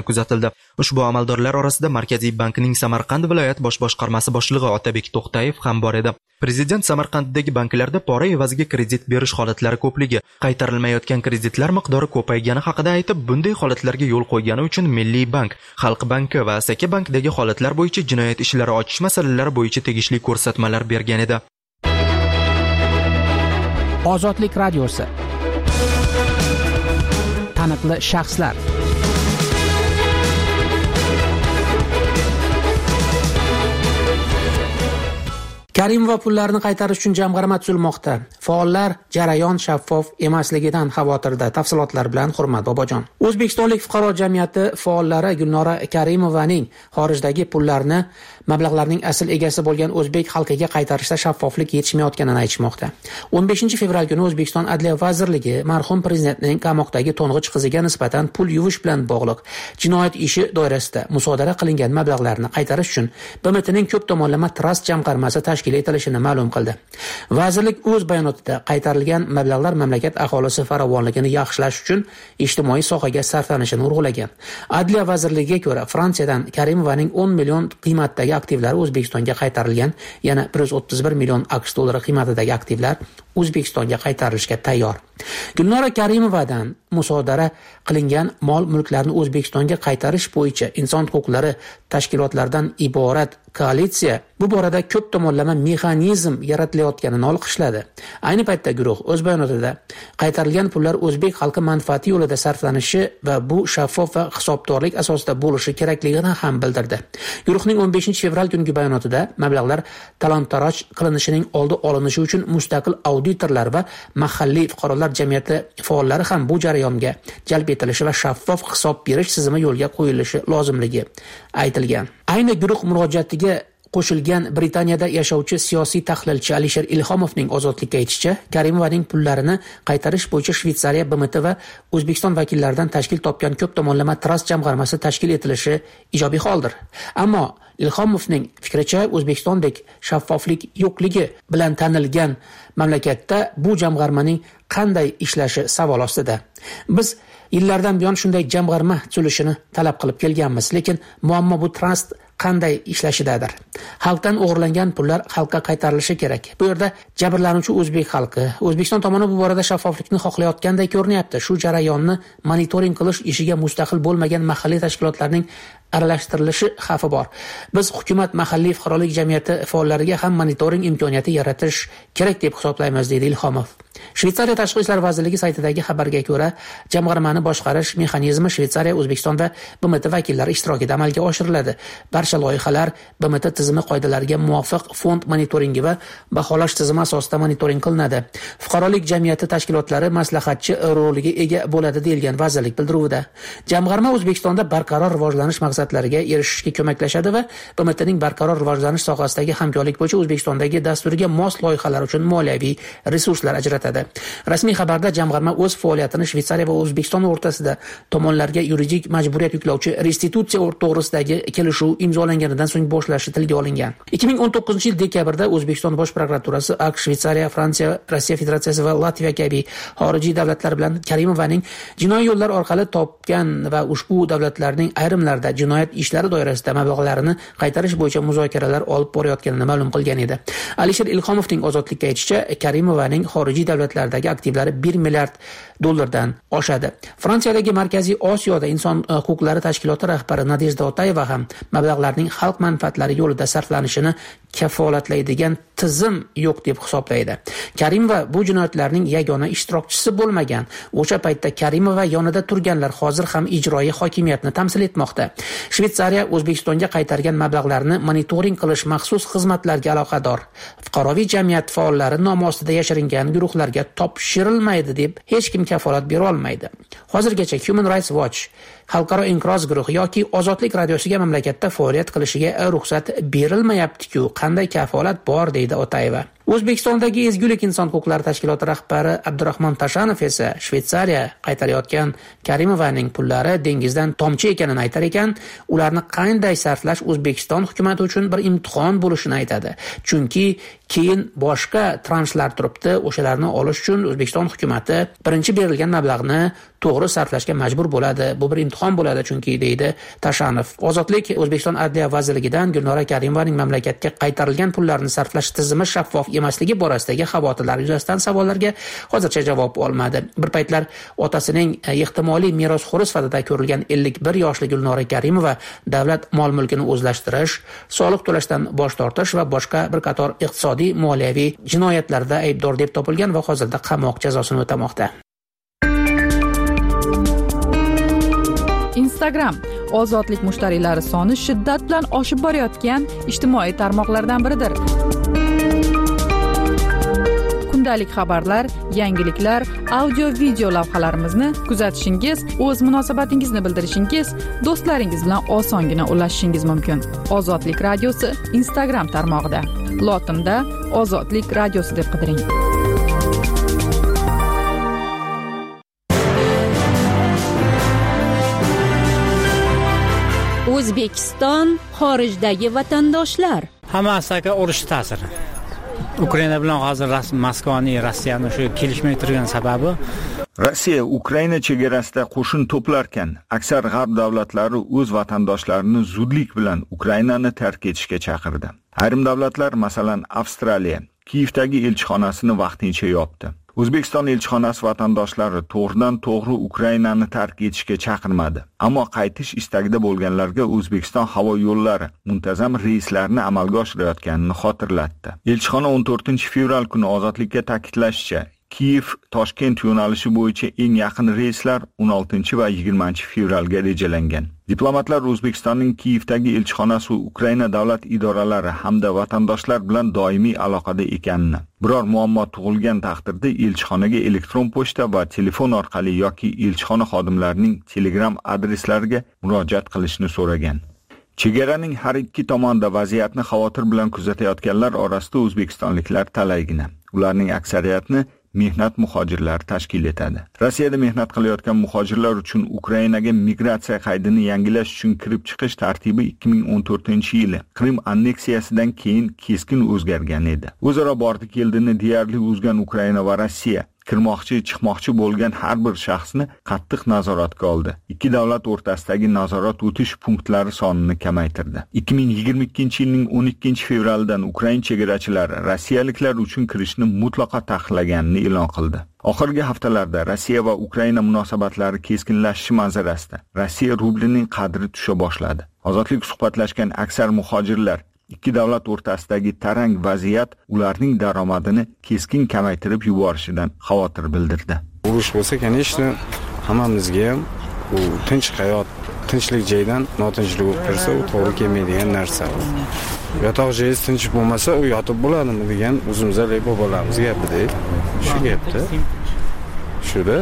kuzatildi. Ushbu amaldorlar orasida Markaziy bankning Samarqand viloyat bosh boshqarmasi boshlig'i Otabek To'xtayev ham bor edi. Prezident Samarqanddagi banklarda pora evaziga kredit berish holatlari ko'pligi, qaytarilmayotgan kreditlar miqdori ko'paygani haqida aytib, bunday holatlarga yo'l qo'ygani uchun Milliy bank, Xalq banki va Asaka bankdagi holatlar bo'yicha jinoyat ishlari ochish masalalari bo'yicha tegishli ko'rsatmalar bergan edi. Ozodlik radiosi. Taniqli shaxslar. Karimova pullarni qaytarish uchun jamg'arma tuzilmoqda. Faollar jarayon shaffof emasligidan xavotirda. Tafsilotlar bilan Hurmat Bobojon. O'zbekistonlik fuqaro jamiyati faollari Gulnora Karimovaning xorijdagi pullarni mablag'larning asl egasi bo'lgan o'zbek xalqiga qaytarishda shaffoflik yetishmayotganini aytishmoqda. o'n beshinchi fevral kuni O'zbekiston Adliya vazirligi marhum prezidentning qamoqdagi to'ng'ich qiziga nisbatan pul yuvish bilan bog'liq jinoyat ishi doirasida musodara qilingan mablag'larni qaytarish uchun B M Tning ko'p tomonlama trust jamg'armasi tashkil etilishini ma'lum qildi. Vazirlik o'z bayonotida qaytarilgan mablag'lar mamlakat aholisi farovonligini yaxshilash uchun ijtimoiy sohaga sarflanishini urg'ulagan. Adliya vazirligiga ko'ra, Fransiyadan Karimovaning o'n million qiymatdagi aktivlari O'zbekistonga qaytarilgan, yana bir yuz o'ttiz bir million AQSh dollari qiymatidagi aktivlar O'zbekistonga qaytarilishga tayyor. Gulnora Karimovadan musodara qilingan mol-mulklarni O'zbekistonga qaytarish bo'yicha inson huquqlari tashkilotlaridan iborat koalitsiya bu borada ko'p tomonlama mexanizm yaratilayotganini olqishladi. Ayni paytda guruh o'z bayonotida qaytarilgan pullar o'zbek xalqi manfaati yo'lida sarflanishi va bu shaffof va hisobdorlik asosida bo'lishi kerakligini ham bildirdi. Guruhning o'n beshinchi fevral kungi bayonotida mablag'lar talon-taroj qilinishining oldi olinishi uchun mustaqil auditorlar va mahalliy fuqarolar jamiyati faollari ham bu jarayonga jalb etilishi va shaffof hisob berish tizimi yo'lga qo'yilishi lozimligi aytilgan. Ayni guruh murojaatiga qo'shilgan Britaniyada yashovchi siyosiy tahlilchi Alisher Ilhomovning ozodlikka aytishicha, Karimovaning pullarini qaytarish bo'yicha Shveysariya, B M T va O'zbekiston vakillaridan tashkil topgan ko'p tomonlama trust jamg'armasi tashkil etilishi ijobiy holdir. Ammo Ilhomovning fikricha, O'zbekistondek shaffoflik yo'qligi bilan tanilgan mamlakatda bu jamg'armaning qanday ishlashi savol ostida. Biz yillardan buyon shunday jamg'arma tuzilishini talab qilib kelganmiz, lekin muammo bu trust qanday ishlashidadir. Xalqdan o'g'irlangan pullar xalqqa qaytarilishi kerak. Bu yerda jabrlanuvchi o'zbek xalqi. O'zbekiston tomoni bu borada shaffoflikni xohlayotgandek ko'rinyapti. Shu jarayonni monitoring qilish ishiga mustaqil bo'lmagan mahalliy tashkilotlarning aralashtirilishi xavfi bor. Biz hukumat mahalliy fuqarolik jamiyati faollariga ham monitoring imkoniyati yaratish kerak deb hisoblaymiz, deydi Ilhomov. Shveysariya Tashqi ishlar vazirligi saytidagi xabarga ko'ra, jamg'armani boshqarish mexanizmi Shveysariya, O'zbekiston va B M T vakillari ishtirokida amalga oshiriladi. Barcha loyihalar B M T tizimi qoidalariga muvofiq fond monitoringi va baholash tizimi asosida monitoring qilinadi. Fuqarolik jamiyati tashkilotlari maslahatchi roliga ega bo'ladi, deyilgan vazirlik bildiruvida. Jamg'arma O'zbekistonda barqaror rivojlanish maqsadlariga erishishga ko'maklashadi va B M Tning barqaror rivojlanish sohasidagi hamkorlik bo'yicha O'zbekistondagi dasturiga mos loyihalar uchun moliyaviy resurslar ajratadi. Rasmiy xabarda jamg'arma o'z faoliyatini Shveysariya va O'zbekiston o'rtasida tomonlarga yuridik majburiyat yuklovchi restitutsiya to'g'risidagi kelishuv imzolanganidan so'ng boshlashi tilga olingan. ikki ming o'n to'qqizinchi yil dekabrda O'zbekiston bosh prokuraturasi AQSh, Shveysariya, Fransiya, Rossiya Federatsiyasi va Latviya kabi xorijiy davlatlar bilan Karimovaning jinoiy yo'llar orqali topgan va ushbu davlatlarning ayrimlarida jinoyat ishlari doirasida mablag'larini qaytarish bo'yicha muzokaralar olib borayotganini ma'lum qilgan edi. Alisher Ilhomovning ozodlikka aytishicha, Karimovaning xorijiy davlatlardagi aktivlari bir milliard dollardan oshadi. Fransiyadagi Markaziy Osiyoda inson huquqlari tashkiloti rahbari Nadejda Otayeva ham mablag'larning xalq manfaatlari yo'lida sarflanishini kafolatlaydigan tizim yo'q deb hisoblaydi. Karimova bu jinoyatlarning yagona ishtirokchisi bo'lmagan. O'sha paytda Karimova yonida turganlar hozir ham ijroiy hokimiyatni tamsil etmoqda. Shveysariya O'zbekistonga qaytargan mablag'larni monitoring qilish maxsus xizmatlarga aloqador. Fuqaroviy jamiyat faollari nom ostida yashiringan guruhlarga topshirilmaydi deb hech kim kafolat bera olmaydi. Hozirgacha Human Rights Watch, Xalqaro inqiroz guruhi yoki Ozodlik radiosiga mamlakatda faoliyat qilishiga ruxsat berilmayapti-ku, qanday kafolat bor, deydi Otayeva. O'zbekistondagi Ezgulik inson huquqlari tashkiloti rahbari Abdurahmon Tashanov esa Shveysariya qaytarayotgan Karimovaning pullari dengizdan tomchi ekanini aytar ekan, ularni qanday sarflash O'zbekiston hukumati uchun bir imtihon bo'lishini aytadi. Chunki keyin boshqa transhlar turibdi, o'shalarni olish uchun O'zbekiston hukumati birinchi berilgan mablag'ni to'g'ri sarflashga majbur bo'ladi. Bu bir imtihon bo'ladi chunki, deydi Tashanov. Ozodlik O'zbekiston Adliya vazirligidan Gulnora Karimovaning mamlakatga qaytarilgan pullarni sarflash tizimi shaffof emasligi borasidagi xavotirlar yuzasidan savollarga hozircha javob olmadi. Bir paytlar otasining ehtimoliy merosxo'ri sifatida ko'rilgan ellik bir yoshli Gulnora Karimova davlat mol-mulkini o'zlashtirish, soliq to'lashdan bosh tortish va boshqa bir qator iqtisodiy moliyaviy jinoyatlarda aybdor deb topilgan va hozirda qamoq jazosini o'tamoqda. Instagram ozodlik mushtariylari soni shiddat bilan oshib borayotgan ijtimoiy tarmoqlardan biridir. Kundalik xabarlar, yangiliklar, audio-video lavhalarimizni kuzatishingiz, o'z munosabatingizni bildirishingiz, do'stlaringiz bilan osongina ulashishingiz mumkin. Ozodlik radiosi Instagram tarmog'ida. Lotinda Ozodlik radiosi deb qidiring. O'zbekiston xorijdagi vatandoshlar. Hammasiga urush ta'siri. Ukraina bilan hozir Moskvaning Rossiyani shu kelishmay turgan sababi Rossiya Ukraina chegarasida qo'shin to'plarkan, aksar g'arb davlatlari o'z vatandoshlarini zudlik bilan Ukrainani tark etishga chaqirdi. Ayrim davlatlar, masalan, Avstraliya, Kiyevdagi elchixonasini vaqtincha yopdi. O'zbekiston elchixonasi vatandoshlari to'g'ridan to'g'ri Ukrainani tark etishga chaqirmadi, ammo qaytish istagida bo'lganlarga O'zbekiston havo yo'llari muntazam reyslarni amalga oshirayotganini xotirlatdi. Elchixona o'n to'rtinchi fevral kuni Ozodlikka ta'kidlashicha, Kiyev-Toshkent yo'nalishi bo'yicha eng yaqin reyslar o'n oltinchi va yigirmanchi fevralga rejalangan. Diplomatlar O'zbekistonning Kiyevdagi elchixonasi va Ukraina davlat idoralari hamda vatandoshlar bilan doimiy aloqada ekanini, biror muammo tug'ilgan taqdirda elchixonaga elektron pochta va telefon orqali yoki elchixona xodimlarining Telegram adreslariga murojaat qilishni so'ragan. Chegaraning har ikki tomonida vaziyatni xavotir bilan kuzatayotganlar orasida o'zbekistonliklar talaygina. Ularning aksariyatini mehnat muhojirlari tashkil etadi. Rossiyada mehnat qilayotgan muhojirlar uchun Ukrainaga migratsiya qaydini yangilash uchun kirib chiqish tartibi ikki ming o'n to'rtinchi yili Qrim anneksiyasidan keyin keskin o'zgargan edi. O'zaro bordi-keldini deyarli o'zgan Ukraina va Rossiya kirmoqchi, chiqmoqchi bo'lgan har bir shaxsni qattiq nazoratga oldi. Ikki davlat o'rtasidagi nazorat o'tish punktlari sonini kamaytirdi. ikki ming yigirma ikkinchi yilning o'n ikkinchi fevralidan Ukraina chegarachilari rossiyaliklar uchun kirishni mutlaqo taqiqlaganini e'lon qildi. Oxirgi haftalarda Rossiya va Ukraina munosabatlari keskinlashishi manzarasida Rossiya rublining qadri tusha boshladi. Ozodlik suhbatlashgan aksar muhojirlar ikki davlat o'rtasidagi tarang vaziyat ularning daromadini keskin kamaytirib yuborishidan xavotir bildirdi. Urush bo'lsa, конечно, hammamizga ham u tinch hayot, tinchlik joydan notinchlik bo'lib tursa, u to'g'ri kelmaydigan narsa. Yotoq joyingiz tinch bo'lmasa, u yotib bo'ladimi degan o'zimizlar bobolarimiz gapida. Shu gapda. Shuda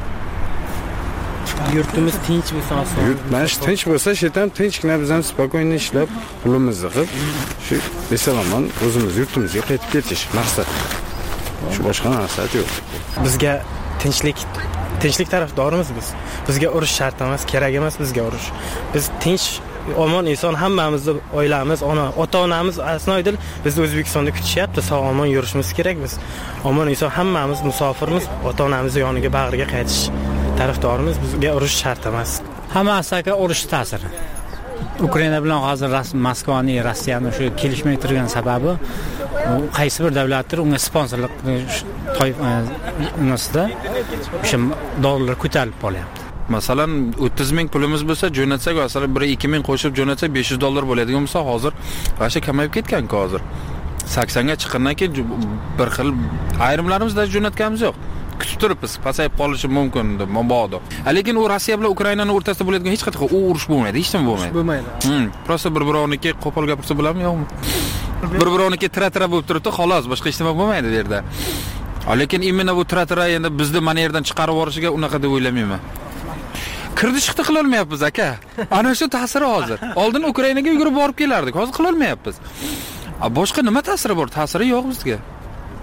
yurtimiz tinch bo'lsa, yurtimiz tinch bo'lsa, shetam tinchgina biz ham spokойно ishlab, pulimizni qilib, shu besalomon o'zimiz yurtimizga qaytib ketish maqsad. Shu boshqa narsa yo'q. Bizga tinchlik, tinchlik tarafdorimiz biz. Bizga urush shart emas, kerak emas bizga urush. Biz tinch, omon inson hammamizni oilamiz, ona, ota-onamiz asnoydil bizni O'zbekistonda kutishyapti, sog'-omon yurishimiz kerak biz. Omon inson hammamiz musofirmiz, ota-onamizni yoniga, bag'riga qaytish tarafdorimiz, bizga urush shart emas. Hammasiga urush ta'siri. Ukraina bilan hozir Moskvaning Rossiyani shu kelishmay turgan sababi qaysi bir davlatlar unga sponsorlik toifasida o'sha dollar ko'tarilib qolyapti. Masalan, o'ttiz ming pulimiz bo'lsa, jo'natsak, masalan, bir ikki ming qo'shib jo'natsak besh yuz dollar bo'ladigan bo'lsa, hozir rasha kamayib ketgan-ku hozir. saksonga chiqqandan keyin bir xil ayrimlarimizda jo'natganimiz yo'q. Kutib turibmiz, pasayib qolishi mumkin deb mabodo. Lekin u Rossiya bilan Ukrainaning o'rtasida bo'ladigan hech qanaqa u urush bo'lmaydi, hech nima bo'lmaydi. Bo'lmaydi. Hmm, prosta bir-birovniki qo'pol gapirsa bo'ladimi, yo'qmi? Bir-birovniki tira-tira bo'lib turibdi, xolos, boshqa hech nima bo'lmaydi bu yerda. Lekin imенно bu tira-tira endi bizni mana yerdan chiqarib yuborishiga unaqa deb o'ylamayman. Kirdi chiqdi qila olmayapmiz aka. Ana shu ta'siri hozir. Oldin Ukrainaga yugurib borib kelardik, hozir qila olmayapmiz. Boshqa nima ta'siri bor? Ta'siri yo'q bizga.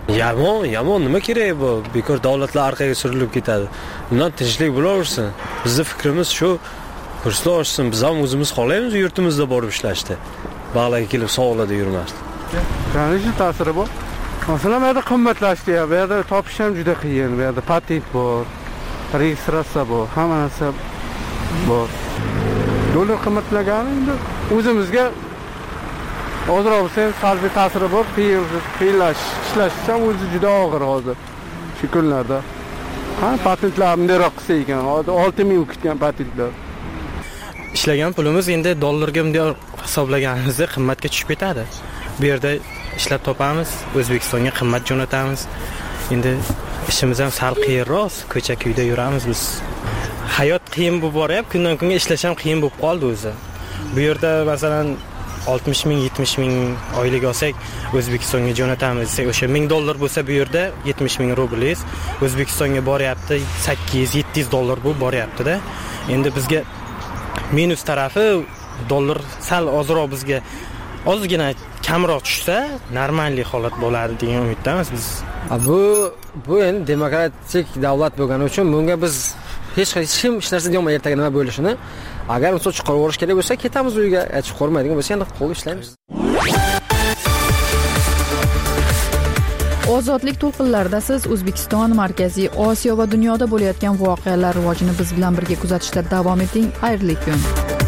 Yomon, yomon nima kerak bu? Bekor davlatlar orqaga surilib ketadi. Bundan tinchlik bo'laversin. Bizning fikrimiz shu, kurslar ochsin, biz ham o'zimiz xohlaymiz yurtimizda borib ishlashni. Bog'larga kelib sovuqlarda yurmasdi. Qanday ta'siri bor? Masalan, bu yerda qimmatlashdi, bu yerda topish ham juda qiyin. Bu yerda patent bor, registratsiya bor, hamma narsa bor. Dollar qimmatlagani endi o'zimizga ozroq bo'lsa ham salbiy ta'siri bor. Qiyinlash, ishlash ham o'zi juda og'ir hozir. Shu kunlarda. Ha, patentlar bundaroq qilsa ekan, olti ming ketgan patentlar. Ishlagan pulimiz endi dollarga bunday hisoblaganimizda qimmatga tushib ketadi. Bu yerda ishlab topamiz, O'zbekistonga qimmat jo'natamiz. Endi ishimiz ham sal qiyinroq, ko'cha-kuyda yuramiz biz. Hayot qiyin bo'lib boryapti, kundan kunga ishlash ham qiyin bo'lib qoldi o'zi. Bu yerda masalan oltmish ming, yetmish ming oylik olsak, O'zbekistonga jo'natamiz desak, o'sha ming dollar bo'lsa bu yerda yetmish ming rublingiz O'zbekistonga boryapti, sakkiz yetti yuz dollar bu boryapti-da. Endi bizga minus tarafi dollar sal ozroq bizga ozgina kamroq tushsa, normallik holat bo'ladi degan umiddamiz biz. Bu bu endi demokratik davlat bo'lgani uchun bunga biz hech kim hech narsa deyolmaydi ertaga nima bo'lishini. Agar misol chiqarib yuborish kerak bo'lsa, ketamiz uyga, chiqib qo'ymaydigan bo'lsa, endi qo'l ishlaymiz. Ozodlik to'lqinlarida siz O'zbekiston, Markaziy Osiyo va dunyoda bo'layotgan voqealar rivojini biz bilan birga kuzatishda davom eting. Xayrli kun.